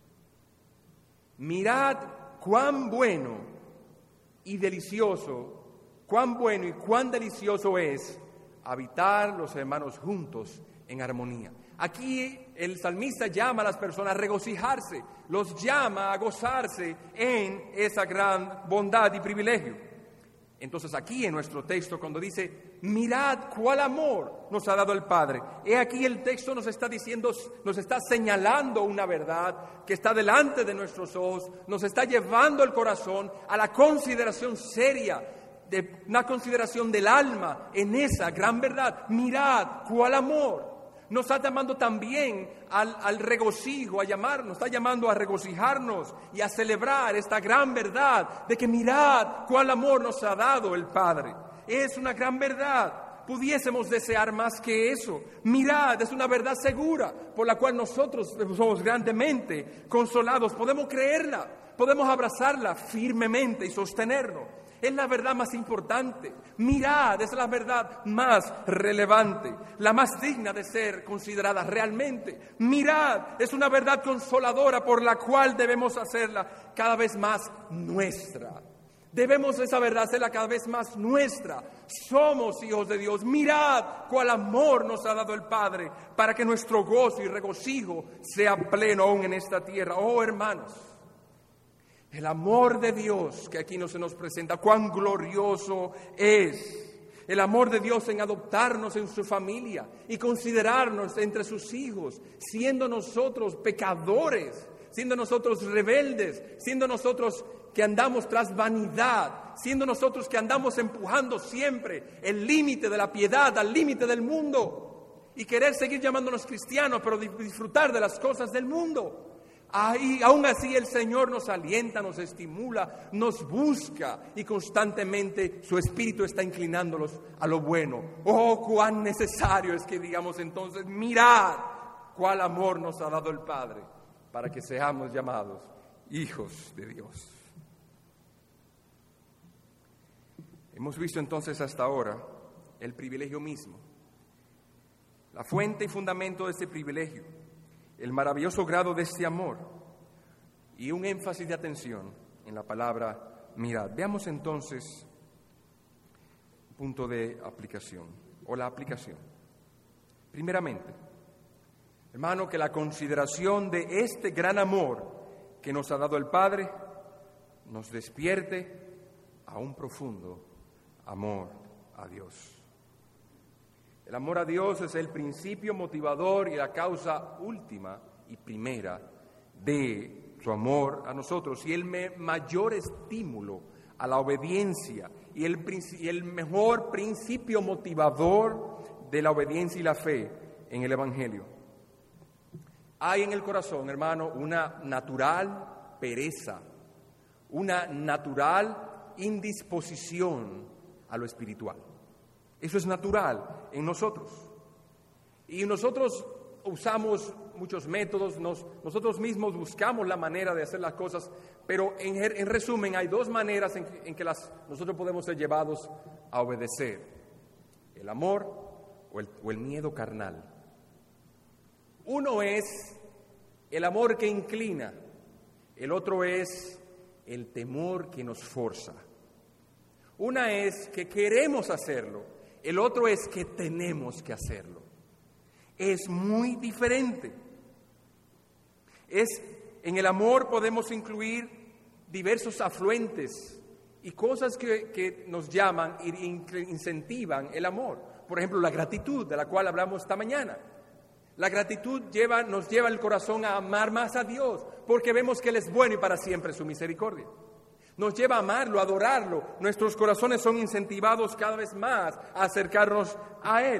Mirad cuán bueno y delicioso cuán bueno y cuán delicioso es habitar los hermanos juntos en armonía. Aquí el salmista llama a las personas a regocijarse, los llama a gozarse en esa gran bondad y privilegio. Entonces aquí en nuestro texto cuando dice, mirad cuál amor nos ha dado el Padre, he aquí el texto nos está diciendo, nos está señalando una verdad que está delante de nuestros ojos, nos está llevando el corazón a la consideración seria, de una consideración del alma en esa gran verdad. Mirad cuál amor. Nos está llamando también al, al regocijo, a llamar, nos está llamando a regocijarnos y a celebrar esta gran verdad de que mirad cuál amor nos ha dado el Padre. Es una gran verdad. Pudiésemos desear más que eso. Mirad, es una verdad segura por la cual nosotros somos grandemente consolados. Podemos creerla, podemos abrazarla firmemente y sostenernos. Es la verdad más importante. Mirad, es la verdad más relevante, la más digna de ser considerada realmente. Mirad, es una verdad consoladora por la cual debemos hacerla cada vez más nuestra. Debemos esa verdad hacerla cada vez más nuestra. Somos hijos de Dios. Mirad cuál amor nos ha dado el Padre para que nuestro gozo y regocijo sea pleno aún en esta tierra. Oh, hermanos, el amor de Dios que aquí no se nos presenta, cuán glorioso es. El amor de Dios en adoptarnos en su familia y considerarnos entre sus hijos, siendo nosotros pecadores, siendo nosotros rebeldes, siendo nosotros que andamos tras vanidad, siendo nosotros que andamos empujando siempre el límite de la piedad al límite del mundo y querer seguir llamándonos cristianos, pero disfrutar de las cosas del mundo. Ahí, aún así el Señor nos alienta, nos estimula, nos busca y constantemente su Espíritu está inclinándolos a lo bueno. Oh, cuán necesario es que digamos entonces, mirad cuál amor nos ha dado el Padre para que seamos llamados hijos de Dios. Hemos visto entonces hasta ahora el privilegio mismo, la fuente y fundamento de este privilegio, el maravilloso grado de este amor y un énfasis de atención en la palabra mirad. Veamos entonces el punto de aplicación o la aplicación. Primeramente, hermano, que la consideración de este gran amor que nos ha dado el Padre nos despierte a un profundo amor a Dios. El amor a Dios es el principio motivador y la causa última y primera de su amor a nosotros, y el me- mayor estímulo a la obediencia y el, y el mejor principio motivador de la obediencia y la fe en el Evangelio. Hay en el corazón, hermano, una natural pereza, una natural indisposición a lo espiritual. Eso es natural en nosotros. Y nosotros usamos muchos métodos, nos, nosotros mismos buscamos la manera de hacer las cosas, pero en, en resumen hay dos maneras en que, en que las, nosotros podemos ser llevados a obedecer: el amor o el, o el miedo carnal. Uno es el amor que inclina, el otro es el temor que nos forza. Una es que queremos hacerlo, el otro es que tenemos que hacerlo. Es muy diferente. Es, en el amor podemos incluir diversos afluentes y cosas que, que nos llaman e incentivan el amor. Por ejemplo, la gratitud, de la cual hablamos esta mañana. La gratitud lleva, nos lleva el corazón a amar más a Dios, porque vemos que Él es bueno y para siempre su misericordia. Nos lleva a amarlo, a adorarlo. Nuestros corazones son incentivados cada vez más a acercarnos a Él.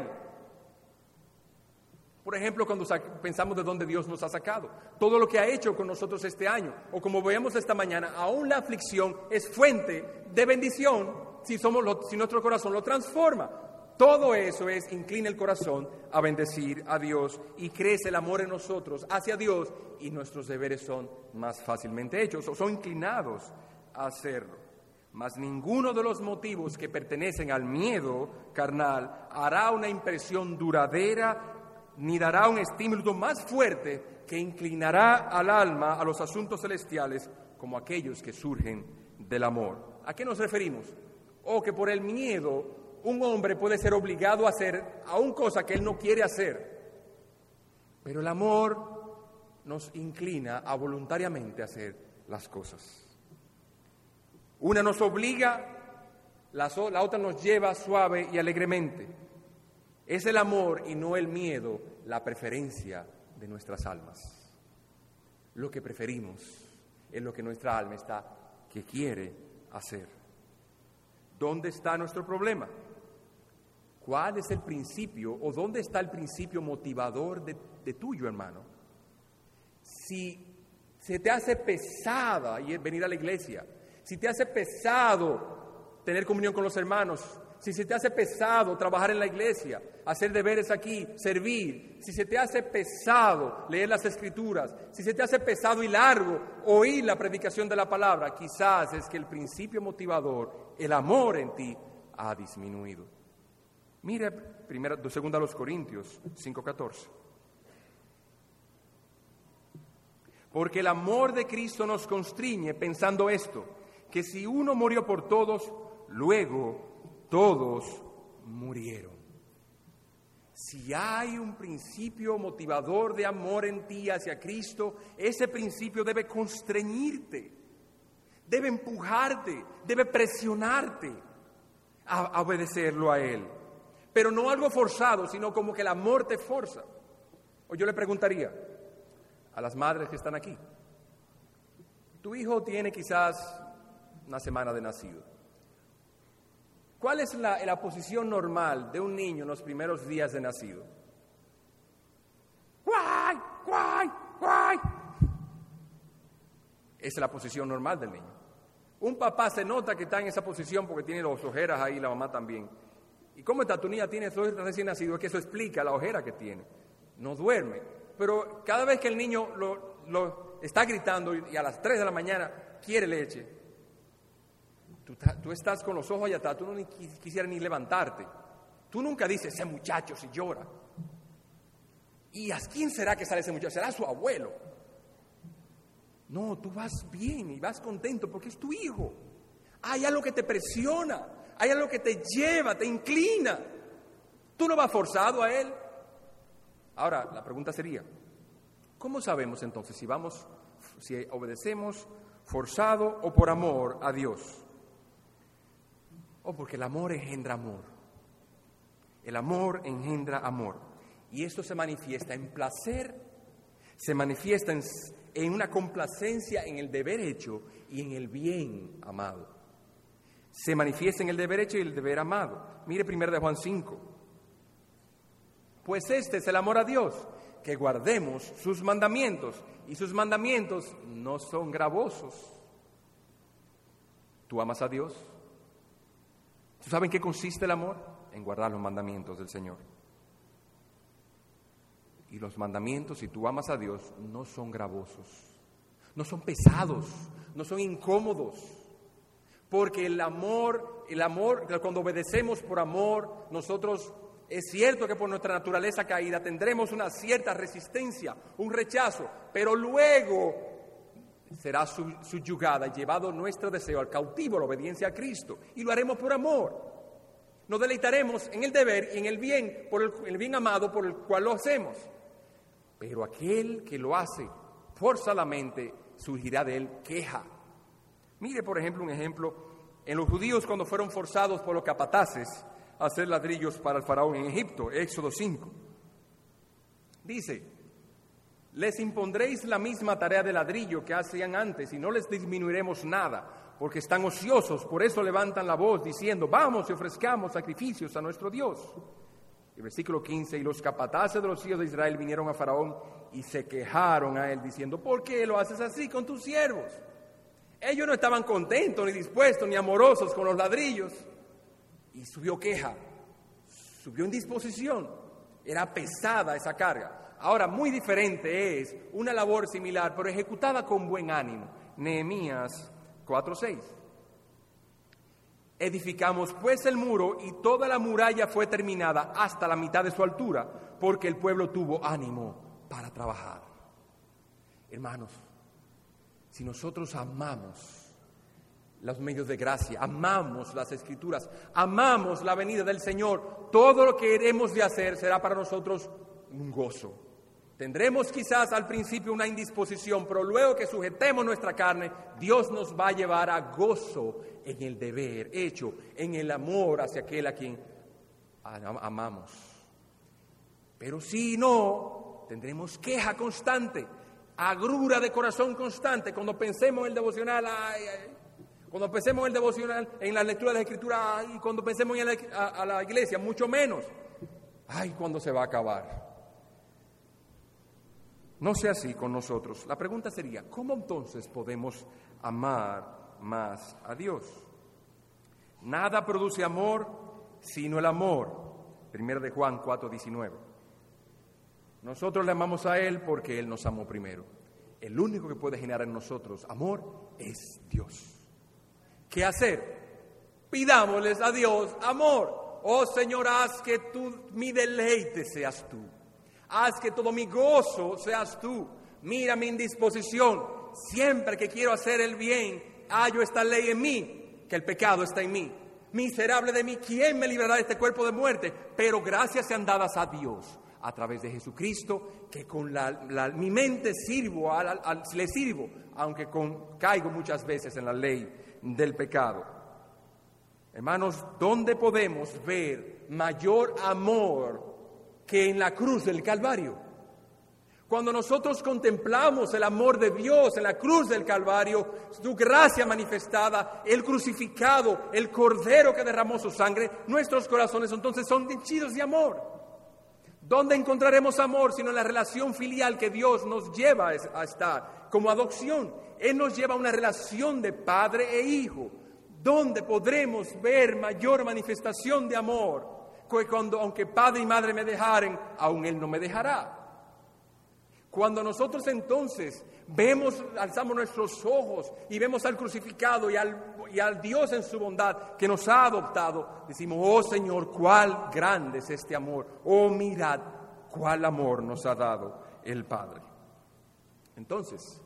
Por ejemplo, cuando pensamos de dónde Dios nos ha sacado, todo lo que ha hecho con nosotros este año, o como veíamos esta mañana, aún la aflicción es fuente de bendición si, somos lo, si nuestro corazón lo transforma. Todo eso es, inclina el corazón a bendecir a Dios y crece el amor en nosotros hacia Dios, y nuestros deberes son más fácilmente hechos o son inclinados a hacerlo. Mas ninguno de los motivos que pertenecen al miedo carnal hará una impresión duradera ni dará un estímulo más fuerte que inclinará al alma a los asuntos celestiales como aquellos que surgen del amor. ¿A qué nos referimos? O que por el miedo un hombre puede ser obligado a hacer aún cosa que él no quiere hacer, pero el amor nos inclina a voluntariamente hacer las cosas. Una nos obliga, la, so, la otra nos lleva suave y alegremente. Es el amor y no el miedo la preferencia de nuestras almas. Lo que preferimos es lo que nuestra alma está, que quiere hacer. ¿Dónde está nuestro problema? ¿Cuál es el principio o dónde está el principio motivador de, de tuyo, hermano? Si se te hace pesada venir a la iglesia, si te hace pesado tener comunión con los hermanos, si se te hace pesado trabajar en la iglesia, hacer deberes aquí, servir, si se te hace pesado leer las Escrituras, si se te hace pesado y largo oír la predicación de la palabra, quizás es que el principio motivador, el amor en ti, ha disminuido. Mira, primera, segunda a los Corintios cinco catorce. Porque el amor de Cristo nos constriñe pensando esto, que si uno murió por todos, luego todos murieron. Si hay un principio motivador de amor en ti hacia Cristo, ese principio debe constreñirte, debe empujarte, debe presionarte a, a obedecerlo a Él. Pero no algo forzado, sino como que el amor te forza. O yo le preguntaría a las madres que están aquí, tu hijo tiene quizás una semana de nacido. ¿Cuál es la, la posición normal de un niño en los primeros días de nacido? ¡Guay! ¡Guay! ¡Guay! Esa es la posición normal del niño. Un papá se nota que está en esa posición porque tiene las ojeras ahí, la mamá también. ¿Y cómo está tu niña? Tiene ojeras recién nacido, es que eso explica la ojera que tiene. No duerme. Pero cada vez que el niño lo, lo está gritando y a las tres de la mañana quiere leche, tú, tú estás con los ojos allá atrás, tú no ni quisieras ni levantarte. Tú nunca dices, ese muchacho si llora. ¿Y a quién será que sale ese muchacho? ¿Será su abuelo? No, tú vas bien y vas contento porque es tu hijo. Hay algo que te presiona, hay algo que te lleva, te inclina. Tú no vas forzado a él. Ahora, la pregunta sería, ¿cómo sabemos entonces si vamos si obedecemos forzado o por amor a Dios. O oh, porque el amor engendra amor. El amor engendra amor. Y esto se manifiesta en placer, se manifiesta en, en una complacencia en el deber hecho y en el bien amado. Se manifiesta en el deber hecho y el deber amado. Mire primero de Juan cinco. Pues este es el amor a Dios, que guardemos sus mandamientos. Y sus mandamientos no son gravosos. ¿Tú amas a Dios? ¿Tú sabes en qué consiste el amor? En guardar los mandamientos del Señor. Y los mandamientos, si tú amas a Dios, no son gravosos, no son pesados, no son incómodos. Porque el amor, el amor, cuando obedecemos por amor, nosotros, es cierto que por nuestra naturaleza caída tendremos una cierta resistencia, un rechazo, pero luego será subyugada y llevado nuestro deseo al cautivo, la obediencia a Cristo, y lo haremos por amor. Nos deleitaremos en el deber y en el bien, por el, el bien amado por el cual lo hacemos. Pero aquel que lo hace forzadamente, surgirá de él queja. Mire, por ejemplo, un ejemplo, en los judíos cuando fueron forzados por los capataces a hacer ladrillos para el faraón en Egipto, Éxodo cinco. Dice: les impondréis la misma tarea de ladrillo que hacían antes y no les disminuiremos nada, porque están ociosos, por eso levantan la voz diciendo: vamos y ofrezcamos sacrificios a nuestro Dios. El versículo quince: y los capataces de los hijos de Israel vinieron a Faraón y se quejaron a él diciendo: ¿por qué lo haces así con tus siervos? Ellos no estaban contentos, ni dispuestos, ni amorosos con los ladrillos. Y subió queja, subió indisposición. Era pesada esa carga. Ahora, muy diferente es una labor similar, pero ejecutada con buen ánimo. Nehemías cuatro seis. Edificamos pues el muro y toda la muralla fue terminada hasta la mitad de su altura, porque el pueblo tuvo ánimo para trabajar. Hermanos, si nosotros amamos los medios de gracia, amamos las Escrituras, amamos la venida del Señor, todo lo que hemos de hacer será para nosotros un gozo. Tendremos quizás al principio una indisposición, pero luego que sujetemos nuestra carne, Dios nos va a llevar a gozo en el deber hecho, en el amor hacia aquel a quien amamos. Pero si no, tendremos queja constante, agrura de corazón constante. Cuando pensemos en el devocional, ay, ay, cuando pensemos en el devocional, en la lectura de la Escritura, ay, cuando pensemos en la, a, a la iglesia, mucho menos. Ay, ¿cuándo se va a acabar? No sea así con nosotros. La pregunta sería: ¿cómo entonces podemos amar más a Dios? Nada produce amor sino el amor. Primero de Juan cuatro diecinueve. Nosotros le amamos a Él porque Él nos amó primero. El único que puede generar en nosotros amor es Dios. ¿Qué hacer? Pidámosles a Dios amor. Oh Señor, haz que tú, mi deleite seas tú. Haz que todo mi gozo seas tú. Mira mi indisposición. Siempre que quiero hacer el bien, hallo esta ley en mí, que el pecado está en mí. Miserable de mí, ¿quién me librará de este cuerpo de muerte? Pero gracias sean dadas a Dios a través de Jesucristo, que con la, la, mi mente sirvo, al, al, al, le sirvo, aunque con, caigo muchas veces en la ley del pecado. Hermanos, ¿dónde podemos ver mayor amor que en la cruz del Calvario? Cuando nosotros contemplamos el amor de Dios en la cruz del Calvario, su gracia manifestada, el crucificado, el Cordero que derramó su sangre, nuestros corazones entonces son henchidos de amor. ¿Dónde encontraremos amor sino en la relación filial que Dios nos lleva a estar como adopción? Él nos lleva a una relación de padre e hijo. ¿Dónde podremos ver mayor manifestación de amor? Que cuando, aunque padre y madre me dejaren, aún Él no me dejará. Cuando nosotros entonces vemos, alzamos nuestros ojos y vemos al crucificado y al, y al Dios en su bondad que nos ha adoptado, decimos: oh Señor, cuál grande es este amor. Oh, mirad cuál amor nos ha dado el Padre. Entonces,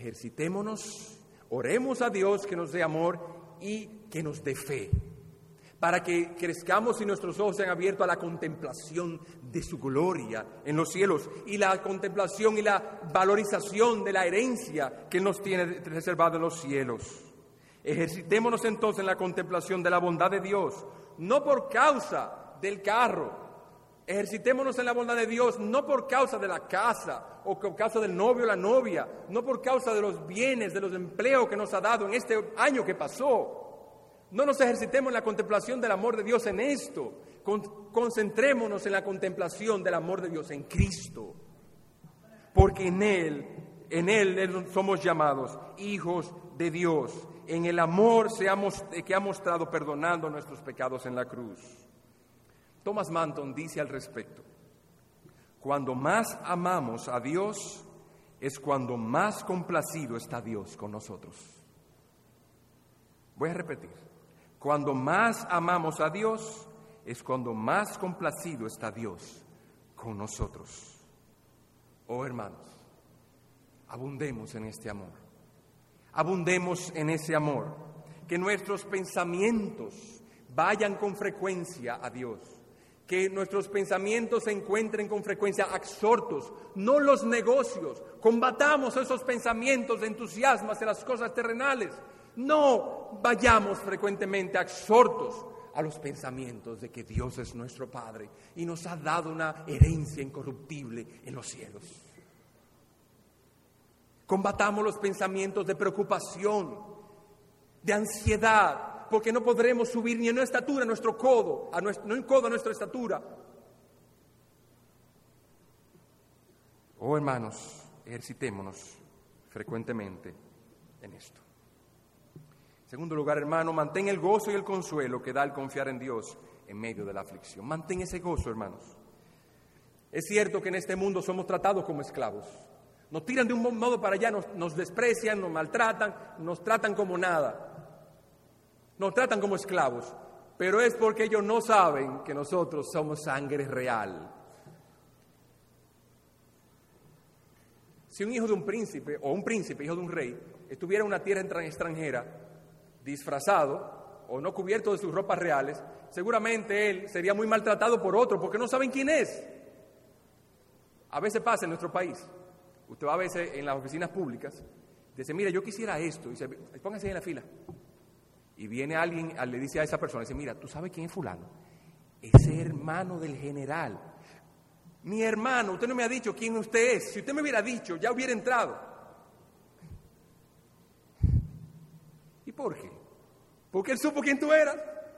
ejercitémonos, oremos a Dios que nos dé amor y que nos dé fe. para que crezcamos y nuestros ojos sean abiertos a la contemplación de su gloria en los cielos y la contemplación y la valorización de la herencia que Él nos tiene reservada en los cielos. Ejercitémonos entonces en la contemplación de la bondad de Dios, no por causa del carro. Ejercitémonos en la bondad de Dios, no por causa de la casa, o por causa del novio o la novia, no por causa de los bienes, de los empleos que nos ha dado en este año que pasó. No nos ejercitemos en la contemplación del amor de Dios en esto. Con, concentrémonos en la contemplación del amor de Dios en Cristo. Porque en Él, en Él somos llamados hijos de Dios. En el amor seamos, que ha mostrado perdonando nuestros pecados en la cruz. Thomas Manton dice al respecto: cuando más amamos a Dios es cuando más complacido está Dios con nosotros. Voy a repetir: cuando más amamos a Dios es cuando más complacido está Dios con nosotros. Oh hermanos, abundemos en este amor, abundemos en ese amor, que nuestros pensamientos vayan con frecuencia a Dios. Que nuestros pensamientos se encuentren con frecuencia absortos, no los negocios. Combatamos esos pensamientos de entusiasmo hacia las cosas terrenales. No vayamos frecuentemente absortos a los pensamientos de que Dios es nuestro Padre y nos ha dado una herencia incorruptible en los cielos. Combatamos los pensamientos de preocupación, de ansiedad, porque no podremos subir ni en una estatura a nuestro codo, a nuestro, no en codo a nuestra estatura. Oh hermanos, ejercitémonos frecuentemente en esto. En segundo lugar, hermano, mantén el gozo y el consuelo que da el confiar en Dios en medio de la aflicción. Mantén ese gozo, hermanos. Es cierto que en este mundo somos tratados como esclavos. Nos tiran de un modo para allá, nos, nos desprecian, nos maltratan, nos tratan como nada. Nos tratan como esclavos, pero es porque ellos no saben que nosotros somos sangre real. Si un hijo de un príncipe, o un príncipe, hijo de un rey, estuviera en una tierra extranjera, disfrazado o no cubierto de sus ropas reales, seguramente él sería muy maltratado por otro, porque no saben quién es. A veces pasa en nuestro país. Usted va a veces en las oficinas públicas, dice, mira, yo quisiera esto, y dice, póngase en la fila. Y viene alguien, le dice a esa persona, dice, mira, ¿tú sabes quién es fulano? Ese hermano del general. Mi hermano, usted no me ha dicho quién usted es. Si usted me hubiera dicho, ya hubiera entrado. ¿Y por qué? Porque él supo quién tú eras.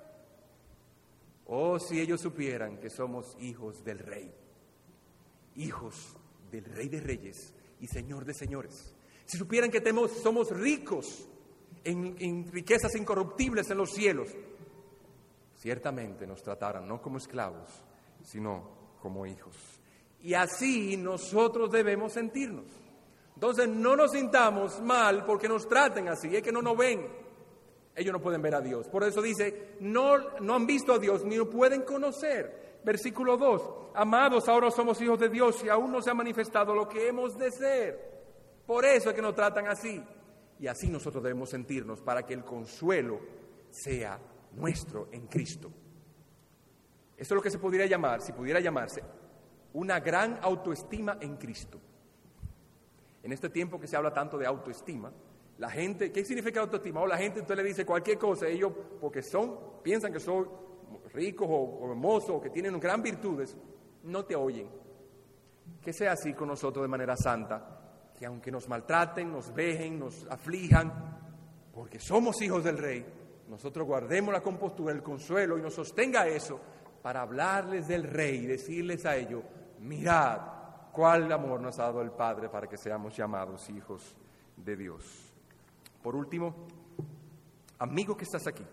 Oh, si ellos supieran que somos hijos del Rey. Hijos del Rey de Reyes y Señor de Señores. Si supieran que tenemos, somos ricos En, en riquezas incorruptibles en los cielos, ciertamente nos tratarán no como esclavos, sino como hijos. Y así nosotros debemos sentirnos. Entonces no nos sintamos mal porque nos traten así, es que no nos ven. Ellos no pueden ver a Dios. Por eso dice, no, no han visto a Dios ni lo pueden conocer. Versículo dos, amados, ahora somos hijos de Dios y aún no se ha manifestado lo que hemos de ser. Por eso es que nos tratan así. Y así nosotros debemos sentirnos para que el consuelo sea nuestro en Cristo. Esto es lo que se pudiera llamar, si pudiera llamarse, una gran autoestima en Cristo. En este tiempo que se habla tanto de autoestima, la gente, ¿qué significa autoestima? O la gente, usted le dice cualquier cosa, ellos, porque son, piensan que son ricos o, o hermosos, o que tienen gran virtudes, no te oyen. Que sea así con nosotros de manera santa, que aunque nos maltraten, nos vejen, nos aflijan, porque somos hijos del Rey, nosotros guardemos la compostura, el consuelo y nos sostenga eso para hablarles del Rey y decirles a ellos, mirad cuál amor nos ha dado el Padre para que seamos llamados hijos de Dios. Por último, amigo que estás aquí,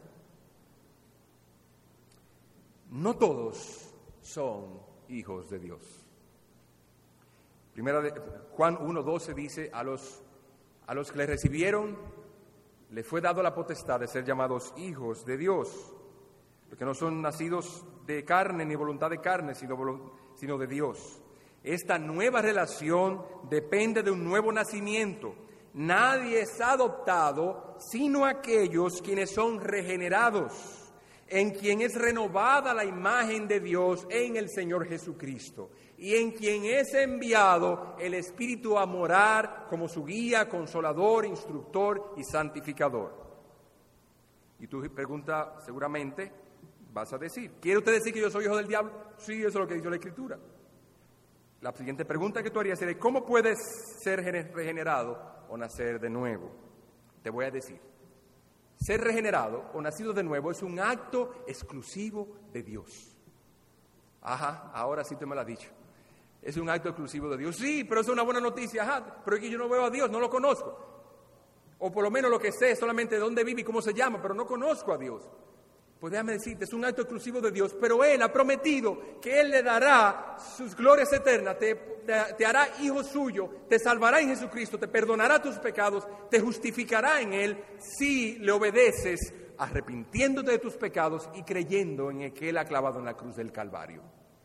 no todos son hijos de Dios. Primera de Juan uno doce dice, a los, a los que le recibieron, le fue dado la potestad de ser llamados hijos de Dios, porque no son nacidos de carne ni voluntad de carne, sino, sino de Dios. Esta nueva relación depende de un nuevo nacimiento. Nadie es adoptado, sino aquellos quienes son regenerados. en quien es renovada la imagen de Dios en el Señor Jesucristo, y en quien es enviado el Espíritu a morar como su guía, consolador, instructor y santificador. Y tú preguntas, seguramente vas a decir, ¿quiere usted decir que yo soy hijo del diablo? Sí, eso es lo que dice la Escritura. La siguiente pregunta que tú harías sería, ¿cómo puedes ser regenerado o nacer de nuevo? Te voy a decir, ser regenerado o nacido de nuevo es un acto exclusivo de Dios. Ajá, ahora sí te me lo has dicho. Es un acto exclusivo de Dios. Sí, pero es una buena noticia, ajá, pero es que yo no veo a Dios, no lo conozco. O por lo menos lo que sé es solamente de dónde vive y cómo se llama, pero no conozco a Dios. Pues déjame decirte, es un acto exclusivo de Dios, pero Él ha prometido que Él le dará sus glorias eternas, te, te, te hará hijo suyo, te salvará en Jesucristo, te perdonará tus pecados, te justificará en Él si le obedeces, arrepintiéndote de tus pecados y creyendo en el que Él ha clavado en la cruz del Calvario.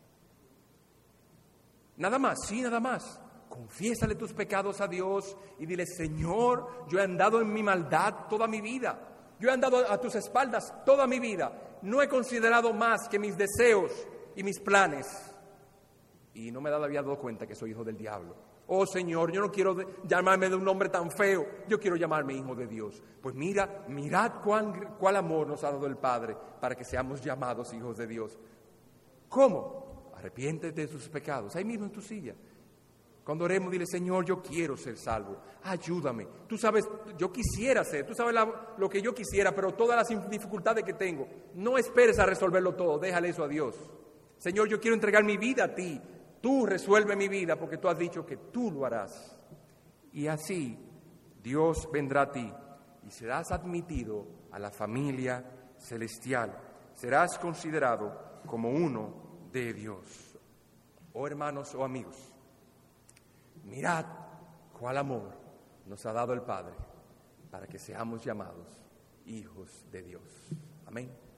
Nada más, sí, nada más. Confiésale tus pecados a Dios y dile, Señor, yo he andado en mi maldad toda mi vida. Yo he andado a tus espaldas toda mi vida. No he considerado más que mis deseos y mis planes. Y no me había dado cuenta que soy hijo del diablo. Oh, Señor, yo no quiero de, llamarme de un nombre tan feo. Yo quiero llamarme hijo de Dios. Pues mira, mirad cuán, cuál amor nos ha dado el Padre para que seamos llamados hijos de Dios. ¿Cómo? Arrepiéntete de tus pecados. Ahí mismo en tu silla. Cuando oremos, dile, Señor, yo quiero ser salvo, ayúdame. Tú sabes, yo quisiera ser, tú sabes la, lo que yo quisiera, pero todas las dificultades que tengo, no esperes a resolverlo todo, déjale eso a Dios. Señor, yo quiero entregar mi vida a ti, tú resuelve mi vida, porque tú has dicho que tú lo harás. Y así, Dios vendrá a ti y serás admitido a la familia celestial, serás considerado como uno de Dios. Oh hermanos, oh amigos, mirad cuál amor nos ha dado el Padre para que seamos llamados hijos de Dios. Amén.